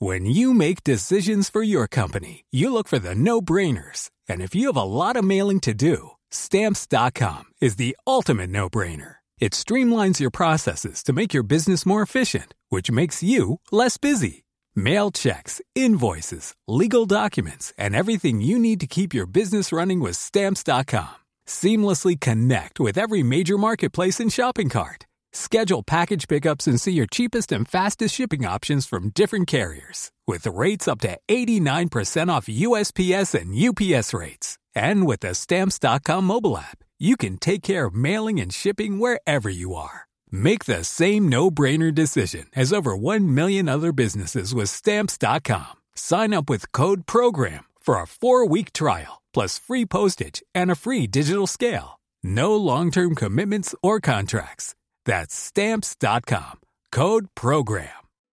When you make decisions for your company, you look for the no-brainers. And if you have a lot of mailing to do, Stamps.com is the ultimate no-brainer. It streamlines your processes to make your business more efficient, which makes you less busy. Mail checks, invoices, legal documents, and everything you need to keep your business running with Stamps.com. Seamlessly connect with every major marketplace and shopping cart. Schedule package pickups and see your cheapest and fastest shipping options from different carriers, with rates up to 89% off USPS and UPS rates. And with the Stamps.com mobile app, you can take care of mailing and shipping wherever you are. Make the same no-brainer decision as over 1 million other businesses with Stamps.com. Sign up with code PROGRAM for a 4-week trial, plus free postage and a free digital scale. No long-term commitments or contracts. That's Stamps.com. Code PROGRAM.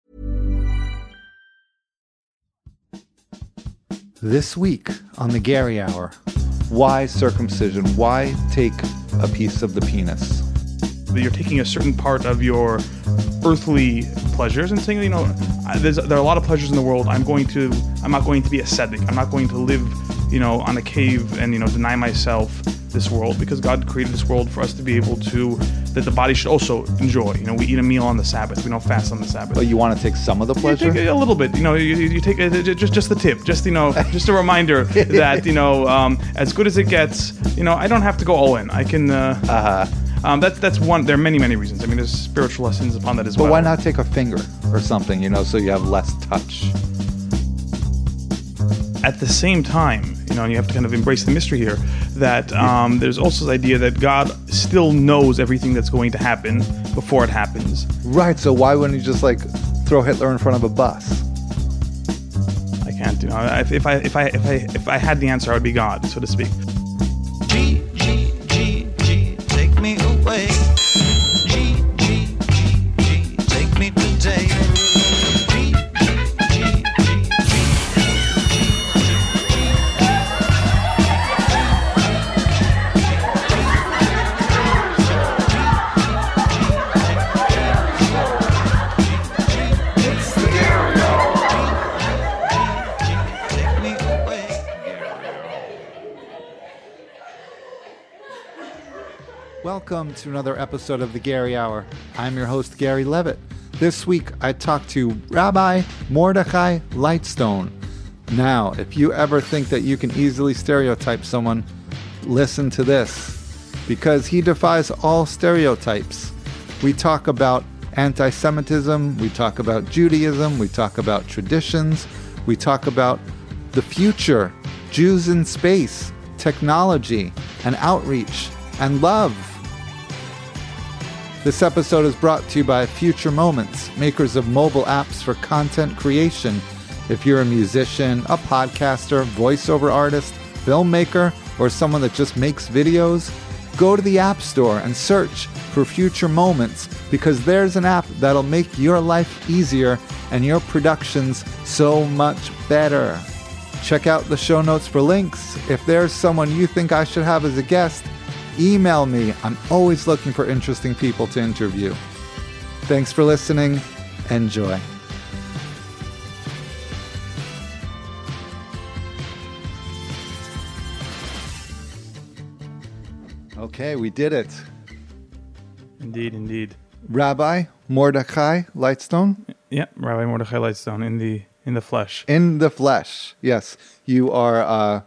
This week on the Gary Hour, why circumcision? Why take a piece of the penis? You're taking a certain part of your earthly pleasures and saying, there are a lot of pleasures in the world. I'm not going to be ascetic. I'm not going to live, on a cave and, deny myself this world, because God created this world for us to be able to, that the body should also enjoy. We eat a meal on the Sabbath. We don't fast on the Sabbath. But you want to take some of the pleasure? You take a little bit. You take just the tip. Just just a reminder that as good as it gets. I don't have to go all in. I can. That's one. There are many reasons. There's spiritual lessons upon that as well. But why not take a finger or something? So you have less touch. At the same time, and you have to kind of embrace the mystery here, that there's also this idea that God still knows everything that's going to happen before it happens. Right. So why wouldn't you just throw Hitler in front of a bus? I can't. If I had the answer, I would be God, so to speak. G, take me away. G, take me today. Welcome to another episode of the Gary Hour. I'm your host, Gary Levitt. This week, I talked to Rabbi Mordechai Lightstone. Now, if you ever think that you can easily stereotype someone, listen to this, because he defies all stereotypes. We talk about anti-Semitism, we talk about Judaism, we talk about traditions, we talk about the future, Jews in space, technology, and outreach, and love. This episode is brought to you by Future Moments, makers of mobile apps for content creation. If you're a musician, a podcaster, voiceover artist, filmmaker, or someone that just makes videos, go to the App Store and search for Future Moments, because there's an app that'll make your life easier and your productions so much better. Check out the show notes for links. If there's someone you think I should have as a guest, email me. I'm always looking for interesting people to interview. Thanks for listening. Enjoy. Okay, we did it. Indeed. Rabbi Mordechai Lightstone? Yeah, Rabbi Mordechai Lightstone in the flesh. In the flesh, yes. You are a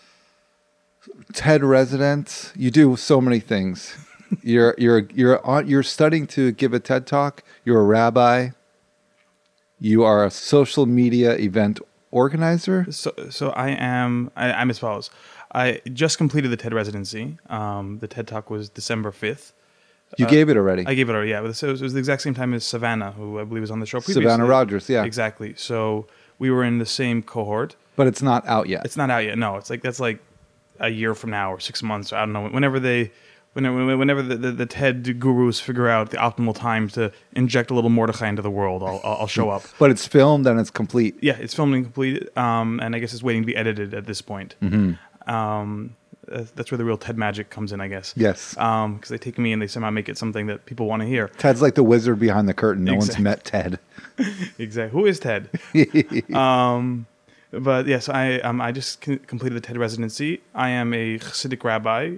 TED resident. You do so many things. You're studying to give a TED talk. You're a rabbi. You are a social media event organizer. So I'm as follows. I just completed the TED residency. The TED talk was December 5th. You gave it already? I gave it already, yeah. It was the exact same time as Savannah, who I believe was on the show previously. Savannah Rogers, yeah. Exactly. So we were in the same cohort. But it's not out yet. It's not out yet. No, that's like a year from now or 6 months. I don't know. Whenever the TED gurus figure out the optimal time to inject a little Mordechai into the world, I'll show up. But it's filmed and it's complete. Yeah, it's filmed and complete. And I guess it's waiting to be edited at this point. Mm-hmm. that's where the real TED magic comes in, I guess. Yes. Because they take me and they somehow make it something that people want to hear. Ted's like the wizard behind the curtain. No one's Exactly. met Ted. Exactly. Who is Ted? But yes, I just completed the TED residency. I am a Hasidic rabbi.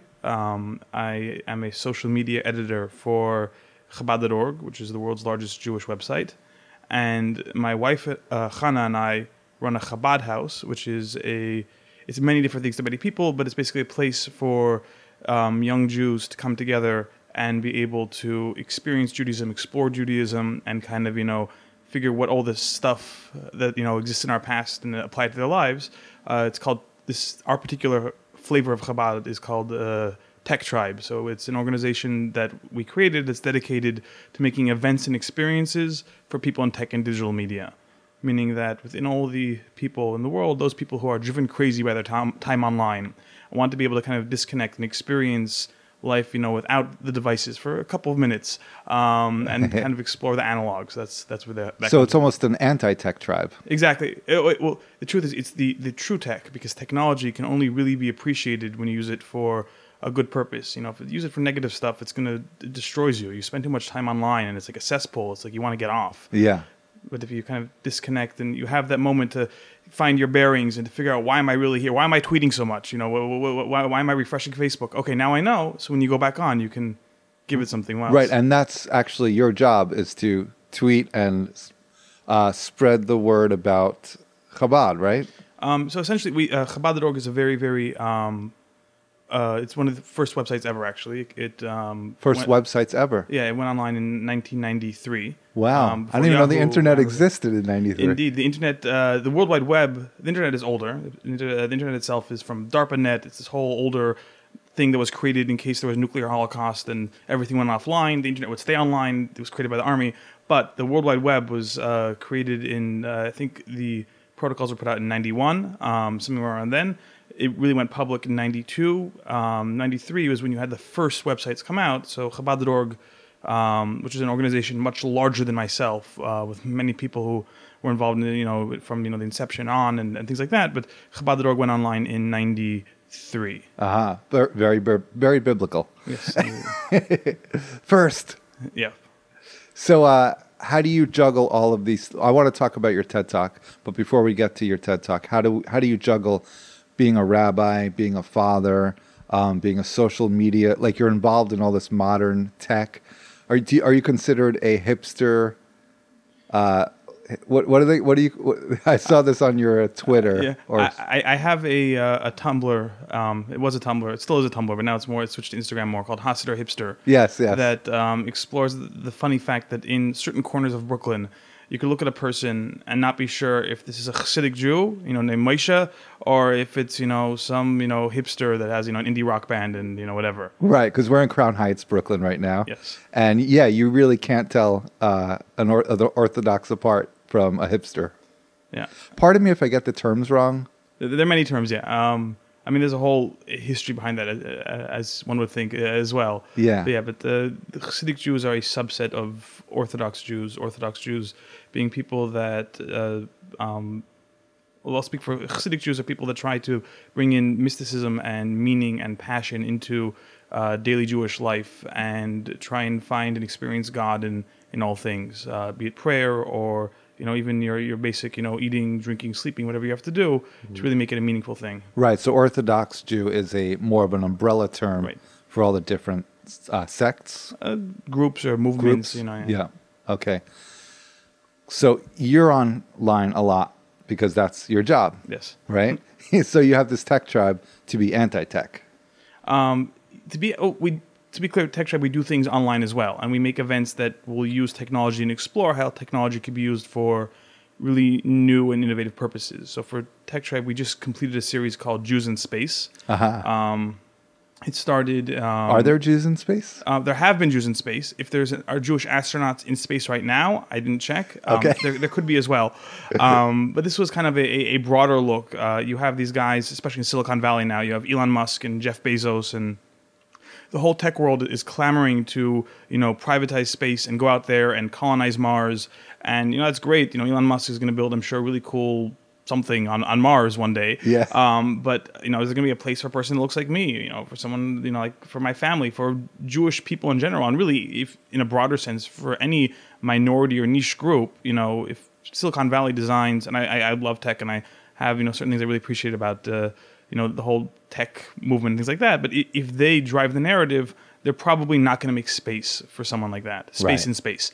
I am a social media editor for Chabad.org, which is the world's largest Jewish website. And my wife, Chana, and I run a Chabad house, which is it's many different things to many people, but it's basically a place for young Jews to come together and be able to experience Judaism, explore Judaism, and kind of, figure what all this stuff that, exists in our past and apply it to their lives. It's called our particular flavor of Chabad is called Tech Tribe. So it's an organization that we created that's dedicated to making events and experiences for people in tech and digital media. Meaning that within all the people in the world, those people who are driven crazy by their time online, want to be able to kind of disconnect and experience life, without the devices for a couple of minutes, and kind of explore the analogs. That's where that. So it's almost an anti-tech tribe. Exactly. Well, the truth is, it's the true tech, because technology can only really be appreciated when you use it for a good purpose. If you use it for negative stuff, it destroys you. You spend too much time online, and it's like a cesspool. It's like you want to get off. Yeah. But if you kind of disconnect and you have that moment to find your bearings and to figure out, why am I really here? Why am I tweeting so much? Why am I refreshing Facebook? Okay, now I know. So when you go back on, you can give it something else. Right, and that's actually your job, is to tweet and spread the word about Chabad, right? So essentially, Chabad.org is a very, very... it's one of the first websites ever, actually. Websites ever. Yeah, it went online in 1993. Wow. I Before didn't even know the Yahoo, internet existed in 93. Indeed. The internet, the World Wide Web, the internet is older. The internet itself is from DARPANET. It's this whole older thing that was created in case there was a nuclear holocaust and everything went offline. The internet would stay online. It was created by the army. But the World Wide Web was created in, I think the protocols were put out in 91, somewhere around then. It really went public in 92. 93 was when you had the first websites come out. So Chabad.org, which is an organization much larger than myself, with many people who were involved in it, from the inception on and things like that. But Chabad.org went online in 93. Very, very biblical. Yes. First. Yeah. So how do you juggle all of these? I want to talk about your TED Talk, but before we get to your TED Talk, how do you juggle being a rabbi, being a father, being a social media, like you're involved in all this modern tech? Are you considered a hipster? What do you? I saw this on your Twitter. Yeah. I have a Tumblr. It was a Tumblr. It still is a Tumblr, but now it's switched to Instagram more, called Hasider Hipster. Yes. That explores the funny fact that in certain corners of Brooklyn, you could look at a person and not be sure if this is a Hasidic Jew, named Moshe, or if it's, some, hipster that has, an indie rock band and, whatever. Right, because we're in Crown Heights, Brooklyn right now. Yes. And yeah, you really can't tell the Orthodox apart from a hipster. Yeah. Pardon me if I get the terms wrong. There are many terms, yeah. There's a whole history behind that, as one would think, as well. Yeah. But the Hasidic Jews are a subset of Orthodox Jews. Orthodox Jews being people that, I'll speak for Hasidic Jews, are people that try to bring in mysticism and meaning and passion into daily Jewish life and try and find and experience God in all things, be it prayer or even your basic, eating, drinking, sleeping, whatever you have to do to really make it a meaningful thing. Right. So Orthodox Jew is more of an umbrella term for all the different sects, groups or movements. Yeah. Okay. So you're online a lot because that's your job. Yes. Right. So you have this tech tribe to be anti-tech. To be clear, Tech Tribe, we do things online as well, and we make events that will use technology and explore how technology can be used for really new and innovative purposes. So for Tech Tribe, we just completed a series called Jews in Space. It started... are there Jews in space? There have been Jews in space. If are Jewish astronauts in space right now, I didn't check. Okay. There could be as well. But this was kind of a broader look. You have these guys, especially in Silicon Valley now, you have Elon Musk and Jeff Bezos, and the whole tech world is clamoring to, privatize space and go out there and colonize Mars. And, that's great. Elon Musk is going to build, I'm sure, really cool something on Mars one day. Yeah. But is there going to be a place for a person that looks like me? For someone, like for my family, for Jewish people in general, and really, if in a broader sense, for any minority or niche group, if Silicon Valley designs, and I love tech, and I have certain things I really appreciate about the whole tech movement and things like that. But if they drive the narrative, they're probably not going to make space for someone like that. Space in space.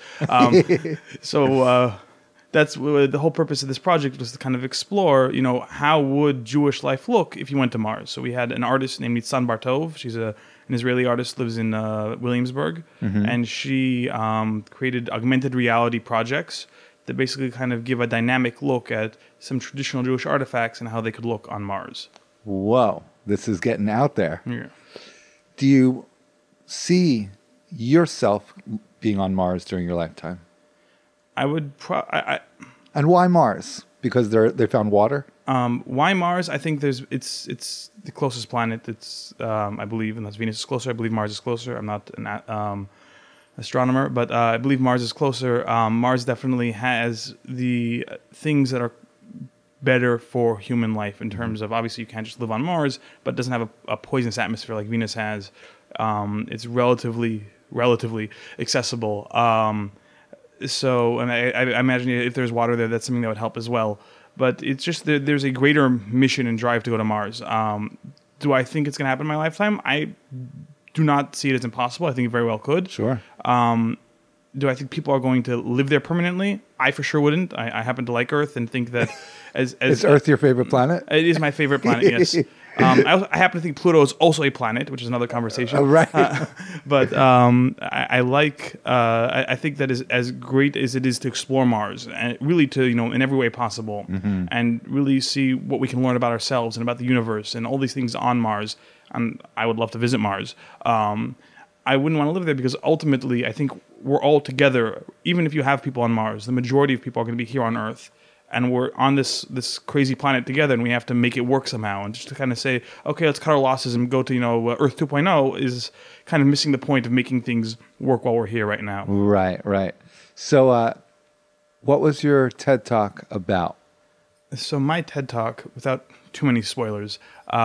So that's the whole purpose of this project, was to kind of explore, how would Jewish life look if you went to Mars? So we had an artist named Nitzan Bartov. She's an Israeli artist, lives in Williamsburg. And she created augmented reality projects that basically kind of give a dynamic look at some traditional Jewish artifacts and how they could look on Mars. Whoa, this is getting out there. Yeah. Do you see yourself being on Mars during your lifetime? I would And why Mars? Because they found water? Why Mars? I think it's the closest planet. It's I believe, unless Venus is closer. I believe Mars is closer. I'm not an astronomer, but I believe Mars is closer. Mars definitely has the things that are better for human life in terms of, obviously you can't just live on Mars, but it doesn't have a poisonous atmosphere like Venus has. It's relatively accessible. So, and I imagine if there's water there, that's something that would help as well. But it's just there's a greater mission and drive to go to Mars. Do I think it's going to happen in my lifetime? I do not see it as impossible. I think it very well could. Sure. Do I think people are going to live there permanently? I for sure wouldn't. I happen to like Earth and think that is Earth your favorite planet? It is my favorite planet, yes. I happen to think Pluto is also a planet, which is another conversation. Right. But I like. I think that is as great as it is to explore Mars, and really to in every way possible, and really see what we can learn about ourselves and about the universe and all these things on Mars. And I would love to visit Mars. I wouldn't want to live there because ultimately, I think we're all together. Even if you have people on Mars, the majority of people are going to be here on Earth. And we're on this crazy planet together, and we have to make it work somehow. And just to kind of say, okay, let's cut our losses and go to Earth 2.0 is kind of missing the point of making things work while we're here right now. Right. So, what was your TED Talk about? So my TED Talk, without too many spoilers,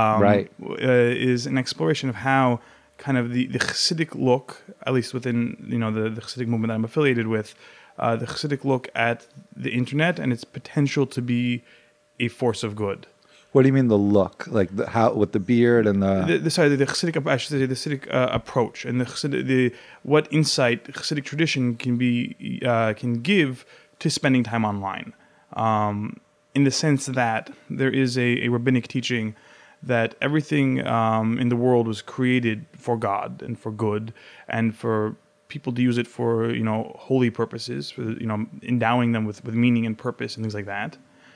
is an exploration of how kind of the Hasidic look, at least within the Hasidic movement that I'm affiliated with. The Hasidic look at the internet and its potential to be a force of good. What do you mean the look? Like how with the beard and the Hasidic, I should say, the Hasidic approach and what insight Hasidic tradition can give to spending time online. In the sense that there is a rabbinic teaching that everything in the world was created for God and for good and for people to use it for holy purposes, for endowing them with meaning and purpose and things like that.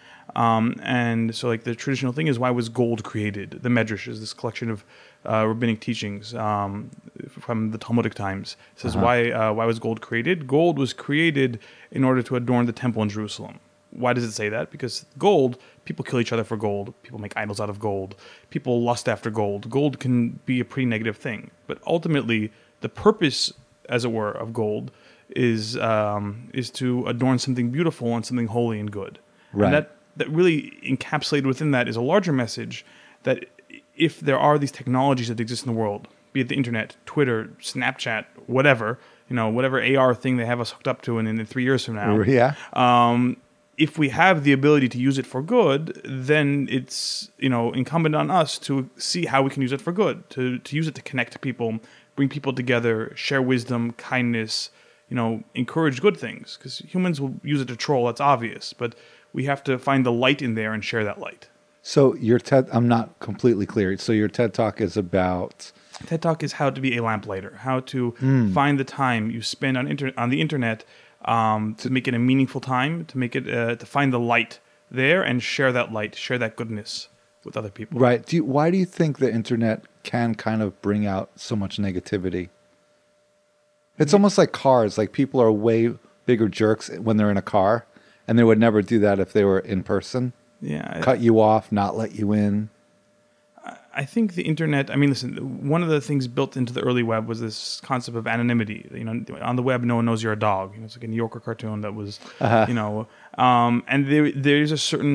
And so, like, the traditional thing is, why was gold created? The Medrash is this collection of rabbinic teachings from the Talmudic times. It says why was gold created? Gold was created in order to adorn the temple in Jerusalem. Why does it say that? Because gold, people kill each other for gold. People make idols out of gold. People lust after gold. Gold can be a pretty negative thing. But ultimately, the purpose, as it were, of gold is to adorn something beautiful and something holy and good. Right. And that really encapsulated within that is a larger message that if there are these technologies that exist in the world, be it the internet, Twitter, Snapchat, whatever, whatever AR thing they have us hooked up to in 3 years from now. Yeah. If we have the ability to use it for good, then it's incumbent on us to see how we can use it for good, to use it to connect people, bring people together, share wisdom, kindness, encourage good things. Because humans will use it to troll, that's obvious. But we have to find the light in there and share that light. So your TED, I'm not completely clear. So your TED Talk is about... TED Talk is how to be a lamplighter, how to find the time you spend on the internet to make it a meaningful time, to make it to find the light there and share that light, share that goodness with other people. Right. Why do you think the internet can kind of bring out so much negativity? It's almost like cars. Like, people are way bigger jerks when they're in a car, and they would never do that if they were in person. Yeah. Cut you off, not let you in. I think the internet, listen, one of the things built into the early web was this concept of anonymity. On the web, no one knows you're a dog. It's like a New Yorker cartoon that was, and there's a certain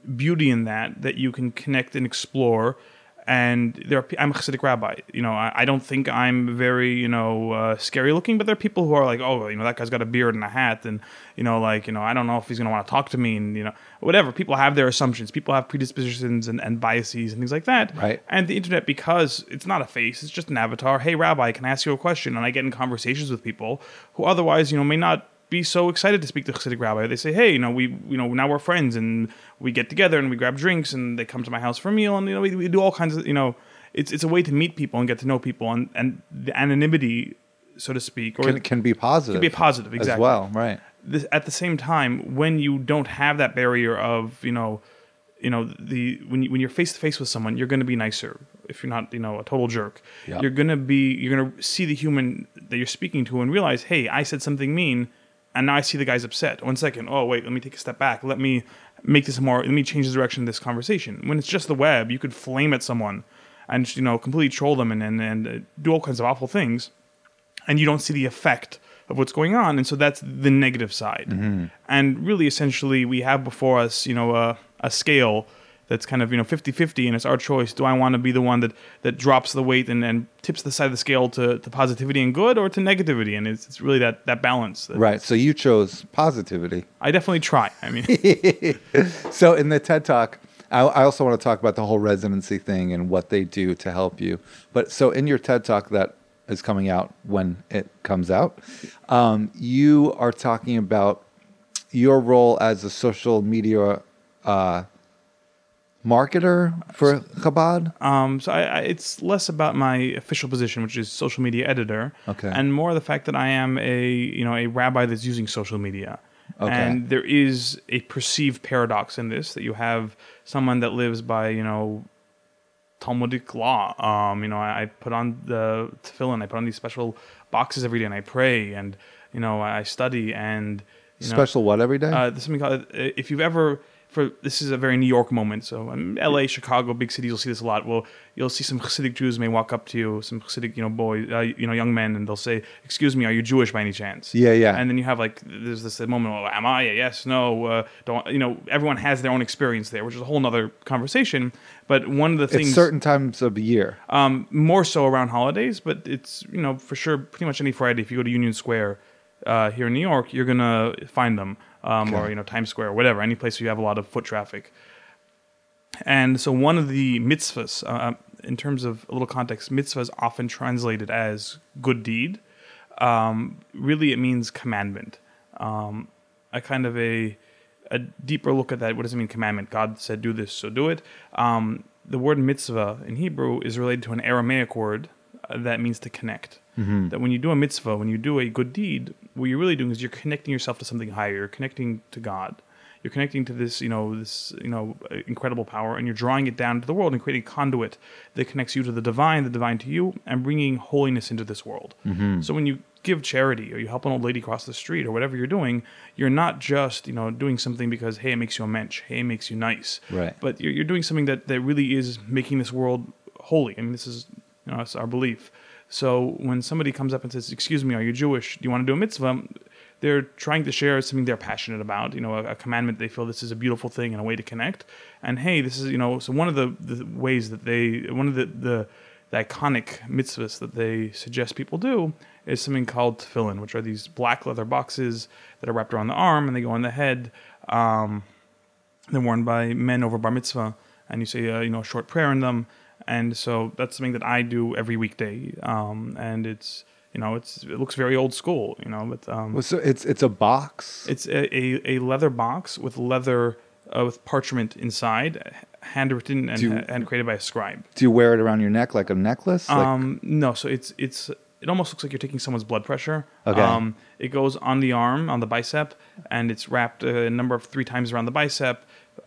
beauty in that you can connect and explore. And I'm a Hasidic rabbi. I don't think I'm very, scary looking, but there are people who are like, oh, that guy's got a beard and a hat, and I don't know if he's going to want to talk to me, and whatever. People have their assumptions. People have predispositions and biases and things like that. Right. And the internet, because it's not a face, it's just an avatar. Hey, rabbi, can I ask you a question? And I get in conversations with people who otherwise, may not be so excited to speak to Hasidic rabbi. They say, hey, we now we're friends, and we get together and we grab drinks, and they come to my house for a meal, and we do all kinds of it's a way to meet people and get to know people, and the anonymity, so to speak, or can be positive. Can be positive, exactly. As well, right. At the same time, when you don't have that barrier of when you're face to face with someone, you're going to be nicer. If you're not a total jerk, Yep. you're going to see the human that you're speaking to and realize, hey, I said something mean. And now I see the guy's upset. 1 second. Oh, wait, let me take a step back. Let me let me change the direction of this conversation. When it's just the web, you could flame at someone and completely troll them and do all kinds of awful things. And you don't see the effect of what's going on. And so that's the negative side. Mm-hmm. And really, essentially, we have before us, a scale that's kind of 50-50, and it's our choice. Do I want to be the one that drops the weight and tips the side of the scale to positivity and good, or to negativity? And it's really that balance. Right. So you chose positivity. I definitely try. I mean, so in the TED Talk, I also want to talk about the whole residency thing and what they do to help you. But so in your TED Talk that is coming out when it comes out, you are talking about your role as a social media marketer for Chabad? So it's less about my official position, which is social media editor, okay, and more the fact that I am a rabbi that's using social media. Okay. And there is a perceived paradox in this, that you have someone that lives by Talmudic law. I put on the tefillin, I put on these special boxes every day, and I pray, and I study, and special what every day? There's something called, if you've ever. This is a very New York moment. So L.A., Chicago, big cities, you'll see this a lot. Well, you'll see some Hasidic Jews may walk up to you, some Hasidic, boys, young men, and they'll say, "Excuse me, are you Jewish by any chance?" Yeah, yeah. And then you have there's this moment, well, am I? Yes, no, don't. Everyone has their own experience there, which is a whole other conversation. But one of the things, it's certain times of the year, more so around holidays, but it's for sure pretty much any Friday. If you go to Union Square here in New York, you're gonna find them. Or Times Square, or whatever, any place where you have a lot of foot traffic. And so one of the mitzvahs, in terms of a little context, mitzvah is often translated as good deed. Really, it means commandment. A kind of a deeper look at that. What does it mean, commandment? God said, do this, so do it. The word mitzvah in Hebrew is related to an Aramaic word that means to connect. Mm-hmm. That when you do a mitzvah, when you do a good deed, what you're really doing is you're connecting yourself to something higher. You're connecting to God. You're connecting to this, incredible power, and you're drawing it down to the world and creating a conduit that connects you to the divine to you, and bringing holiness into this world. Mm-hmm. So when you give charity, or you help an old lady cross the street, or whatever you're doing, you're not just, doing something because, hey, it makes you a mensch, hey, it makes you nice. Right. But you're doing something that really is making this world holy. I mean, this is, it's our belief. So when somebody comes up and says, "Excuse me, are you Jewish? Do you want to do a mitzvah?" They're trying to share something they're passionate about, a commandment they feel this is a beautiful thing and a way to connect. And hey, this is, so one of the ways that one of the iconic mitzvahs that they suggest people do is something called tefillin, which are these black leather boxes that are wrapped around the arm and they go on the head. They're worn by men over bar mitzvah, and you say, a short prayer in them. And so that's something that I do every weekday, and it's it looks very old school, but so it's a box. It's a leather box with leather with parchment inside, handwritten and created by a scribe. Do you wear it around your neck like a necklace? No, so it almost looks like you're taking someone's blood pressure. Okay. It goes on the arm, on the bicep, and it's wrapped a number of 3 times around the bicep.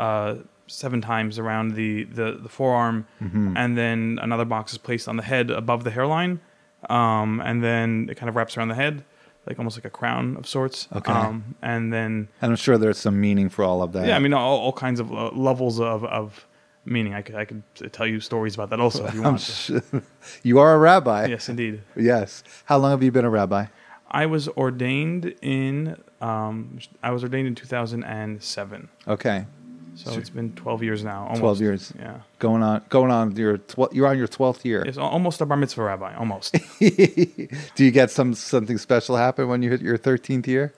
7 times around the forearm, mm-hmm. and then another box is placed on the head above the hairline, and then it kind of wraps around the head, like almost like a crown of sorts. Okay. And then... And I'm sure there's some meaning for all of that. Yeah, I mean, all kinds of levels of meaning. I could tell you stories about that also if you want. Sure. You are a rabbi. Yes, indeed. Yes. How long have you been a rabbi? I was ordained in 2007. Okay. So it's been 12 years now. Almost. 12 years. Yeah. Going on you're on your 12th year. It's almost a bar mitzvah rabbi. Almost. Do you get something special happen when you hit your 13th year?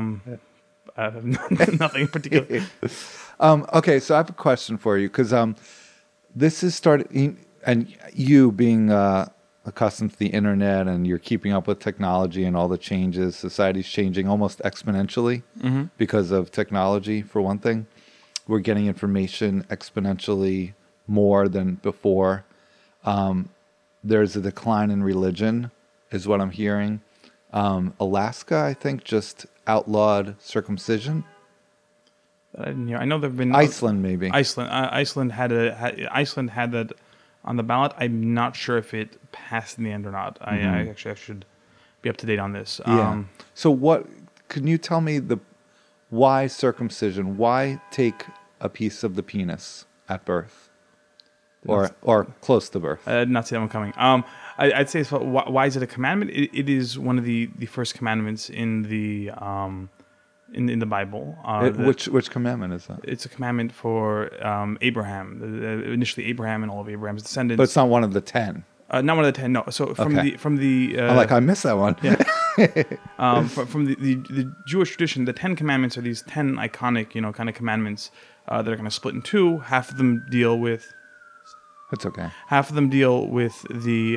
Nothing in particular. Okay, so I have a question for you because this is starting, and you being accustomed to the internet and you're keeping up with technology and all the changes, society's changing almost exponentially because of technology, for one thing. We're getting information exponentially more than before. There's a decline in religion, is what I'm hearing. Alaska, I think, just outlawed circumcision. I didn't hear. I know there've been Iceland, maybe. Iceland had that on the ballot. I'm not sure if it passed in the end or not. I should be up to date on this. Yeah. So what? Can you tell me why circumcision? Why take a piece of the penis at birth, or close to birth? I did not see that one coming. I'd say why is it a commandment? It is one of the first commandments in the in the Bible. Which commandment is that? It's a commandment for Abraham. Initially, Abraham and all of Abraham's descendants. But it's not one of the 10. Not one of the 10. No. So from the I'm like, I missed that one. Yeah. From the Jewish tradition, the 10 commandments are these 10 iconic, kind of commandments that are kind of split in two. Half of them deal with. That's okay. Half of them deal with the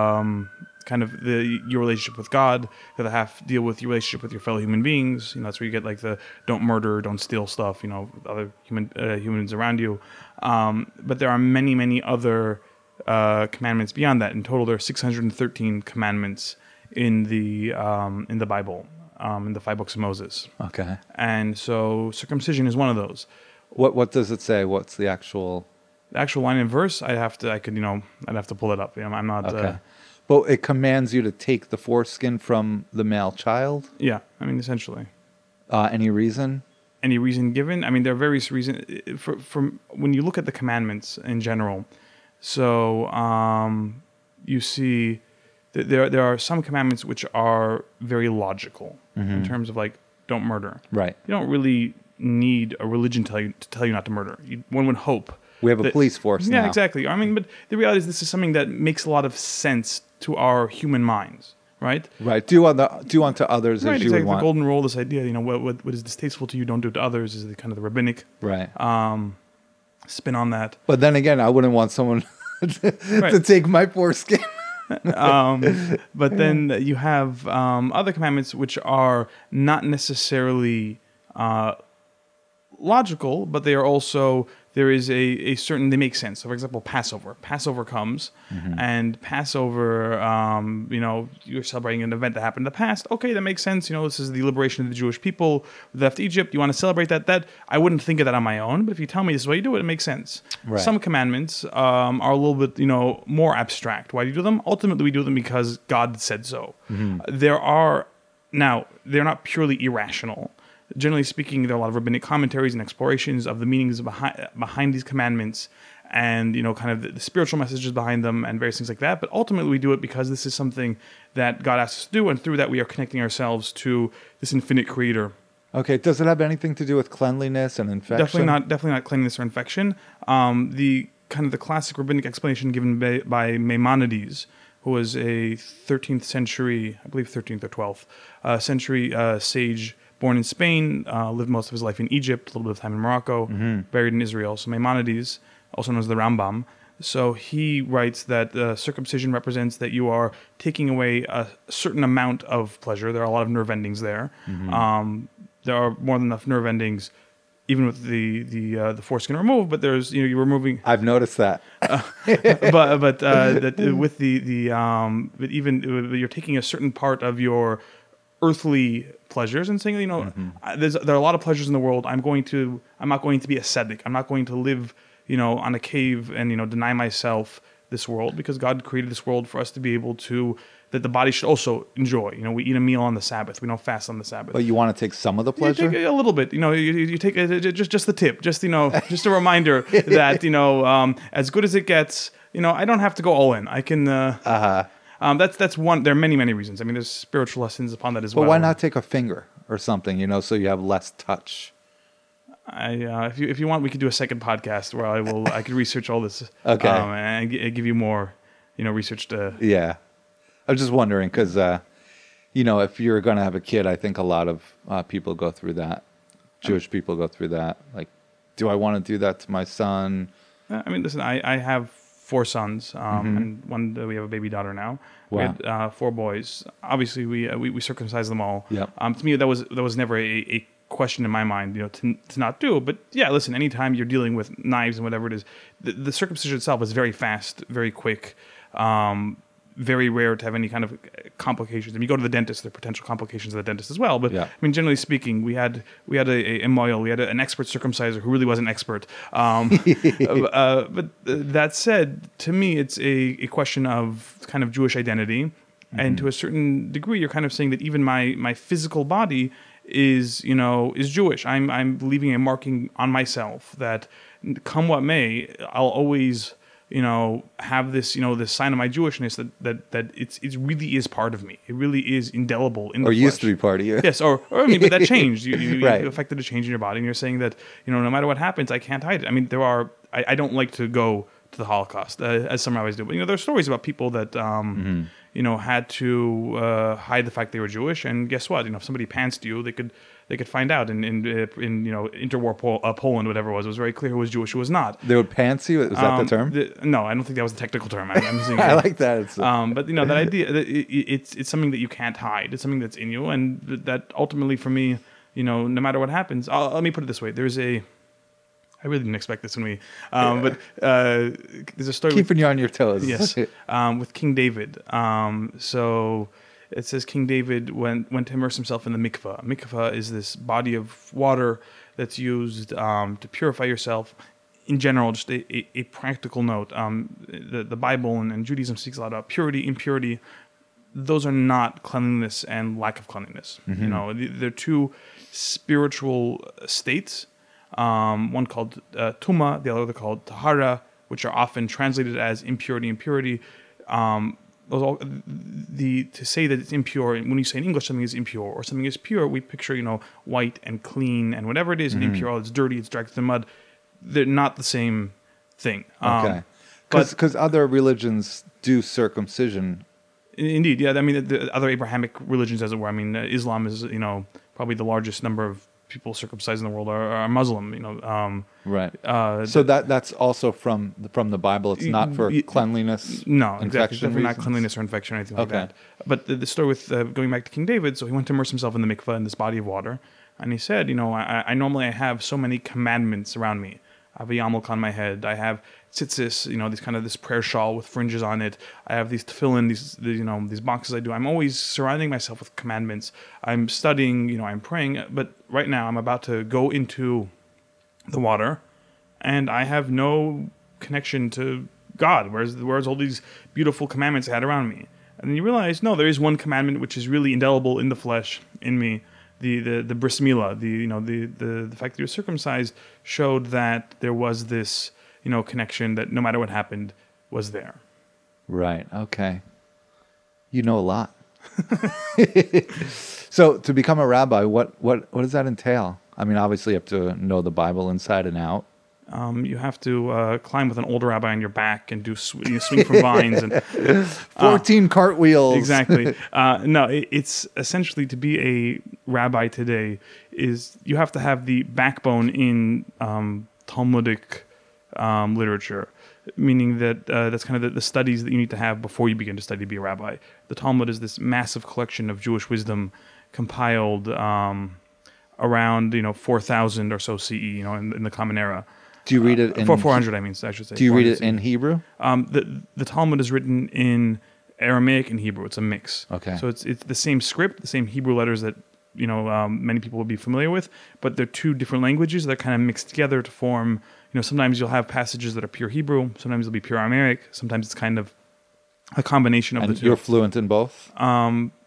your relationship with God. The other half deal with your relationship with your fellow human beings. That's where you get like the don't murder, don't steal stuff. Other humans around you. But there are many, many other commandments beyond that. In total, there are 613 commandments in the Bible, in the 5 books of Moses. Okay. And so circumcision is one of those. What does it say? What's the actual? The actual line and verse, I'd have to pull it up. I'm not. Okay. But it commands you to take the foreskin from the male child. Yeah, essentially. Any reason? Any reason given? There are various reasons. From when you look at the commandments in general, so you see that there are some commandments which are very logical in terms of like don't murder. Right. You don't really need a religion to tell you not to murder. One would hope. We have a police force now. Yeah, exactly. But the reality is this is something that makes a lot of sense to our human minds, right? Right. Do unto others as you would want. The golden rule, this idea, what is distasteful to you, don't do it to others, is the kind of the rabbinic spin on that. But then again, I wouldn't want someone to take my foreskin. But then you have other commandments which are not necessarily logical, but they are also, there is a certain, they make sense. So for example, Passover. Passover comes, and Passover, you're celebrating an event that happened in the past. Okay, that makes sense. This is the liberation of the Jewish people who left Egypt. You want to celebrate that? That I wouldn't think of that on my own, but if you tell me this is the way you do it, it makes sense. Right. Some commandments are a little bit, more abstract. Why do you do them? Ultimately, we do them because God said so. They're not purely irrational. Generally speaking, there are a lot of rabbinic commentaries and explorations of the meanings behind these commandments and, kind of the spiritual messages behind them and various things like that. But ultimately, we do it because this is something that God asks us to do, and through that, we are connecting ourselves to this infinite creator. Okay. Does it have anything to do with cleanliness and infection? Definitely not cleanliness or infection. The classic rabbinic explanation given by Maimonides, who was a 13th century, I believe 13th or 12th century sage, born in Spain, lived most of his life in Egypt, a little bit of time in Morocco, buried in Israel. So Maimonides, also known as the Rambam, so he writes that circumcision represents that you are taking away a certain amount of pleasure. There are a lot of nerve endings there. There are more than enough nerve endings, even with the foreskin removed. But there's you're removing. I've noticed that. but that with but even you're taking a certain part of your earthly pleasures and saying, there are a lot of pleasures in the world. I'm not going to be ascetic. I'm not going to live, on a cave and, deny myself this world, because God created this world for us to be able to, that the body should also enjoy. We eat a meal on the Sabbath. We don't fast on the Sabbath. But you want to take some of the pleasure? You take a little bit. You take just the tip. Just, just a reminder that, as good as it gets, I don't have to go all in. I can, that's one. There are many, many reasons. There's spiritual lessons upon that as well. But why not take a finger or something, so you have less touch? If you want, we could do a second podcast where I could research all this. Okay. And give you more, research to. Yeah. I was just wondering because, if you're going to have a kid, I think a lot of people go through that. Jewish people go through that. Like, do I want to do that to my son? I mean, listen, I have 4 sons, and we have a baby daughter now. Wow. We had 4 boys. Obviously, we circumcised them all. Yep. To me, that was never a question in my mind, to not do. But yeah, listen, anytime you're dealing with knives and whatever it is, the circumcision itself is very fast, very quick. Very rare to have any kind of complications. If you go to the dentist, there are potential complications of the dentist as well. But yeah. I mean, generally speaking, we had a moil, we had an expert circumciser who really wasn't expert. But that said, to me, it's a question of kind of Jewish identity, and to a certain degree, you're kind of saying that even my physical body is Jewish. I'm leaving a marking on myself that, come what may, I'll always have this, this sign of my Jewishness that it really is part of me. It really is indelible in the Or flesh. used to be part of you. Yes, or I mean, but that changed. You Right. affected a change in your body, and you're saying that, no matter what happens, I can't hide it. I mean, I don't like to go to the Holocaust, as some rabbis do, but, there are stories about people that, had to hide the fact they were Jewish, and guess what? If somebody pantsed you, they could find out in interwar Poland, whatever it was very clear who was Jewish, who was not. They would pants you? Is that the term? No, I don't think that was the technical term. I'm saying I like that. It's, but that idea, that it's something that you can't hide. It's something that's in you, and that ultimately, for me, no matter what happens, let me put it this way: I really didn't expect this when we, but there's a story keeping you on your toes. Yes, with King David. So it says King David went to immerse himself in the mikvah. Mikvah is this body of water that's used to purify yourself. In general, just a practical note. The Bible and Judaism speaks a lot about purity, impurity. Those are not cleanliness and lack of cleanliness. They're two spiritual states. One called Tuma, the other called Tahara, which are often translated as impurity and purity. To say that it's impure, when you say in English something is impure or something is pure, we picture, white and clean and whatever it is, and impure, it's dirty, it's dragged through the mud. They're not the same thing. Okay. Because other religions do circumcision. Indeed, yeah. I mean, the other Abrahamic religions, as it were. I mean, Islam is, probably the largest number of people circumcised in the world are Muslim. Right. So that's also from the Bible. It's not for cleanliness. No, exactly. It's definitely not reasons? cleanliness or infection or anything like Okay. that. But the story with going back to King David, so he went to immerse himself in the mikveh, in this body of water, and he said, I normally have so many commandments around me. I have a yarmulke on my head. I have tzitzis, this prayer shawl with fringes on it. I have these tefillin, these boxes I do. I'm always surrounding myself with commandments. I'm studying, I'm praying. But right now I'm about to go into the water, and I have no connection to God. Where's all these beautiful commandments I had around me? And then you realize, no, there is one commandment which is really indelible in the flesh, in me. The bris milah, the fact that you're circumcised showed that there was this, connection that no matter what happened was there. Right. Okay. You know a lot. So to become a rabbi, what does that entail? I mean, obviously you have to know the Bible inside and out. You have to climb with an older rabbi on your back and do swing from vines and 14 cartwheels. Exactly. No, it's essentially, to be a rabbi today is you have to have the backbone in Talmudic literature, meaning that that's kind of the studies that you need to have before you begin to study to be a rabbi. The Talmud is this massive collection of Jewish wisdom compiled around 4000 or so CE, in the Common Era. Do you read it in 400? I should say. Do you read it 400 in Hebrew? The Talmud is written in Aramaic and Hebrew. It's a mix. Okay. So it's the same script, the same Hebrew letters that many people would be familiar with, but they're two different languages that kind of mixed together to form. Sometimes you'll have passages that are pure Hebrew. Sometimes it'll be pure Aramaic. Sometimes it's kind of a combination of the two. You're fluent in both?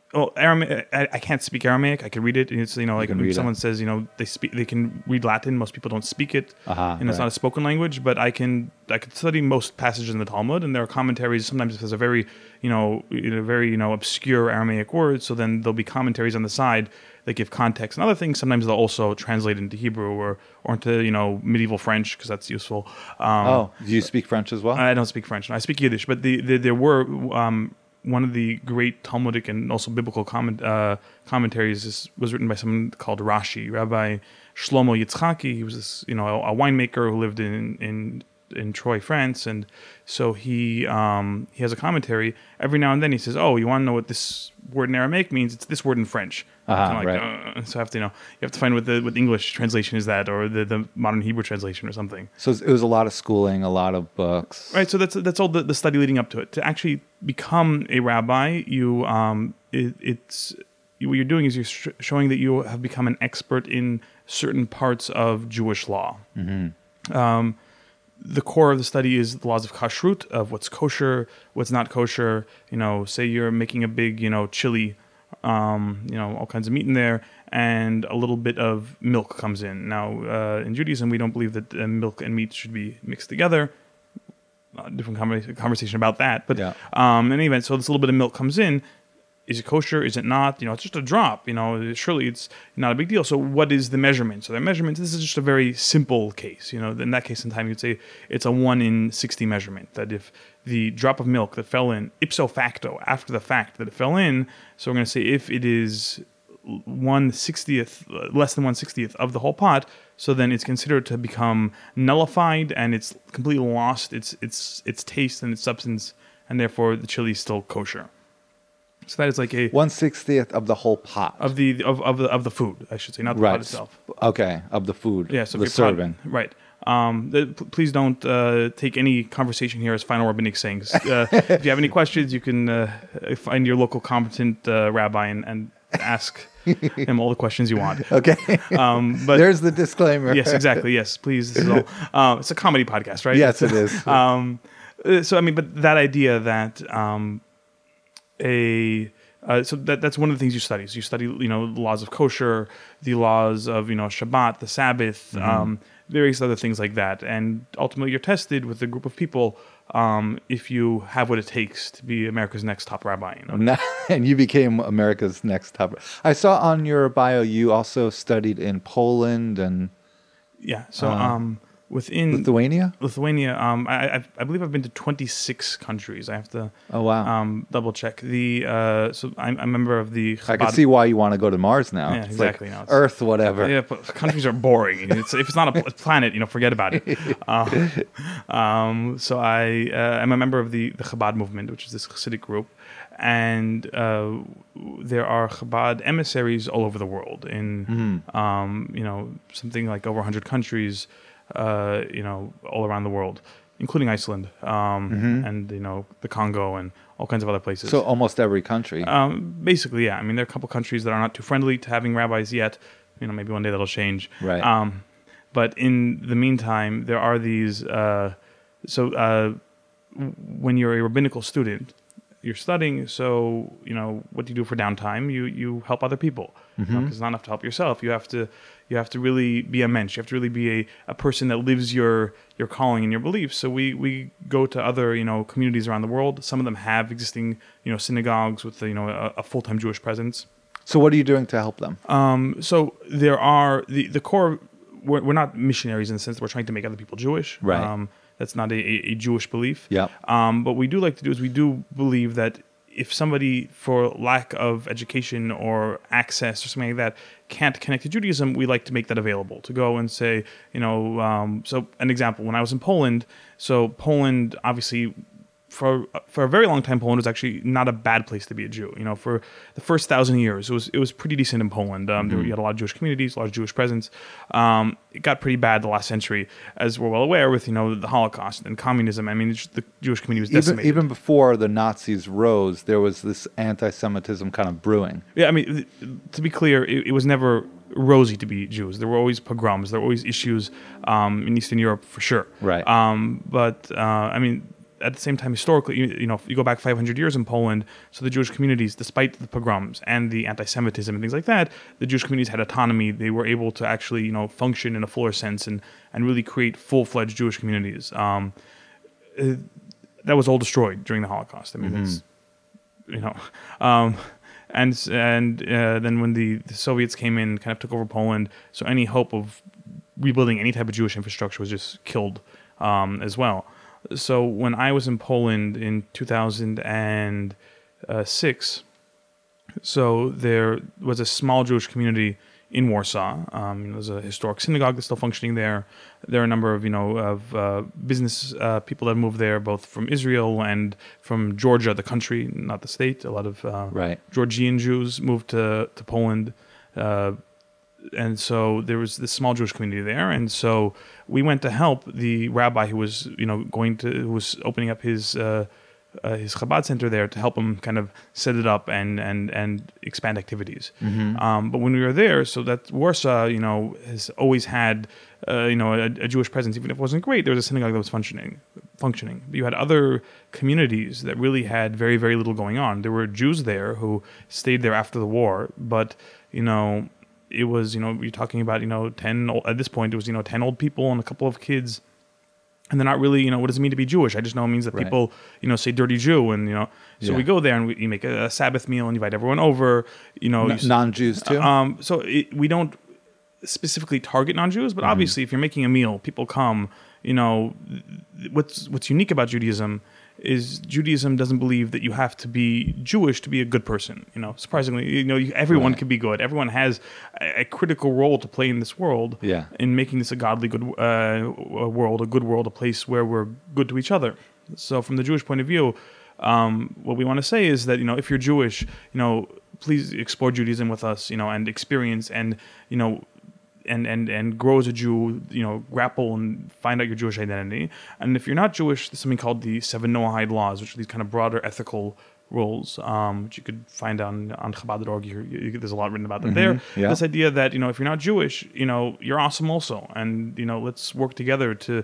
Well, Aramaic, I can't speak Aramaic. I can read it, and it's like can when read someone it. says they can read Latin. Most people don't speak it, and it's right. not a spoken language. But I can study most passages in the Talmud, and there are commentaries. Sometimes if there's a very very obscure Aramaic word, so then there'll be commentaries on the side that give context and other things. Sometimes they'll also translate into Hebrew or into medieval French because that's useful. Do you speak French as well? I don't speak French. I speak Yiddish, but there were one of the great Talmudic and also biblical commentaries was written by someone called Rashi, Rabbi Shlomo Yitzchaki. He was this a winemaker who lived in Troy, France, and so he has a commentary. Every now and then he says, "Oh, you want to know what this word in Aramaic means? It's this word in French." Right. So I have to you have to find what the English translation is that, or the modern Hebrew translation, or something. So it was a lot of schooling, a lot of books. Right. So that's all the study leading up to it. To actually become a rabbi, what you're doing is you're showing that you have become an expert in certain parts of Jewish law. Mm-hmm. The core of the study is the laws of kashrut, of what's kosher, what's not kosher. Say you're making a big, chili, all kinds of meat in there, and a little bit of milk comes in. Now, in Judaism, we don't believe that milk and meat should be mixed together. Different conversation about that. But in any event, so this little bit of milk comes in. Is it kosher? Is it not? It's just a drop. Surely it's not a big deal. So what is the measurement? So the measurements, this is just a very simple case. In that case in time, you'd say it's a 1 in 60 measurement. That if the drop of milk that fell in, ipso facto, after the fact that it fell in, so we're going to say if it is 1/60th, less than 1/60th of the whole pot, so then it's considered to become nullified and it's completely lost its taste and its substance, and therefore the chili is still kosher. So that is like a 1/60th of the whole pot of the food, I should say, not the pot itself. Okay, of the food. Yeah, so the serving. Right. Please don't take any conversation here as final rabbinic sayings. If you have any questions, you can find your local competent rabbi and ask him all the questions you want. Okay. But there's the disclaimer. Yes, exactly. Yes, please. This is all. It's a comedy podcast, right? Yes, it is. But that idea that so that's one of the things you study. So you study, the laws of kosher, the laws of, Shabbat, the Sabbath, various other things like that. And ultimately you're tested with a group of people if you have what it takes to be America's next top rabbi. And you became America's next top. I saw on your bio you also studied in Poland and... Yeah, so... within Lithuania, I believe I've been to 26 countries. I have to double check. So I'm a member of the Chabad. I can see why you want to go to Mars now. Yeah, it's exactly. like Earth, whatever. Yeah, but countries are boring. If it's not a planet, forget about it. So I'm a member of the Chabad movement, which is this Hasidic group. And there are Chabad emissaries all over the world in something like over 100 countries. All around the world, including Iceland, and the Congo and all kinds of other places. So almost every country. Basically, yeah. I mean, there are a couple countries that are not too friendly to having rabbis yet. Maybe one day that'll change. Right. But in the meantime, there are these. When you're a rabbinical student, you're studying. So what do you do for downtime? You help other people because it's not enough to help yourself. You have to really be a mensch. You have to really be a person that lives your calling and your beliefs. So we go to other communities around the world. Some of them have existing synagogues with a full-time Jewish presence. So what are you doing to help them? So there are the core. We're not missionaries in the sense that we're trying to make other people Jewish. Right. That's not a Jewish belief. Yeah. What we do like to do is we do believe that if somebody, for lack of education or access or something like that, can't connect to Judaism, we like to make that available. To go and say, so an example, when I was in Poland, Poland obviously, for a very long time, Poland was actually not a bad place to be a Jew. For the first 1,000 years, it was pretty decent in Poland. You had a lot of Jewish communities, a lot of Jewish presence. It got pretty bad the last century, as we're well aware, with the Holocaust and communism. I mean, the Jewish community was decimated. Even before the Nazis rose, there was this anti-Semitism kind of brewing. Yeah, I mean, to be clear, it was never rosy to be Jews. There were always pogroms. There were always issues in Eastern Europe for sure. Right. But I mean, at the same time, historically, if you go back 500 years in Poland, so the Jewish communities, despite the pogroms and the anti-Semitism and things like that, the Jewish communities had autonomy. They were able to actually, function in a fuller sense and really create full-fledged Jewish communities. That was all destroyed during the Holocaust. I mean, it's, and then when the Soviets came in, kind of took over Poland, so any hope of rebuilding any type of Jewish infrastructure was just killed as well. So when I was in Poland in 2006, so there was a small Jewish community in Warsaw. There's a historic synagogue that's still functioning there. There are a number of business people that moved there, both from Israel and from Georgia, the country, not the state. A lot of Georgian Jews moved to Poland, and so there was this small Jewish community there. And so we went to help the rabbi who was who was opening up his Chabad center there to help him kind of set it up and expand activities. But when we were there, so that Warsaw, has always had, a Jewish presence, even if it wasn't great. There was a synagogue that was functioning. But you had other communities that really had very, very little going on. There were Jews there who stayed there after the war, but, it was, you're talking about, 10, at this point, it was, 10 old people and a couple of kids. And they're not really, what does it mean to be Jewish? I just know it means that people, say dirty Jew. And, so we go there and we make a Sabbath meal and invite everyone over, Non-Jews too? We don't specifically target non-Jews, but obviously if you're making a meal, people come, what's unique about Judaism is Judaism doesn't believe that you have to be Jewish to be a good person. Surprisingly, everyone can be good. Everyone has a critical role to play in this world in making this a godly good world, a good world, a place where we're good to each other. So from the Jewish point of view, what we want to say is that, if you're Jewish, please explore Judaism with us, and experience and grow as a Jew, grapple and find out your Jewish identity. And if you're not Jewish, there's something called the 7 Noahide laws, which are these kind of broader ethical rules, which you could find on Chabad.org. There's a lot written about that there. Yeah. This idea that, if you're not Jewish, you're awesome also. And, let's work together to,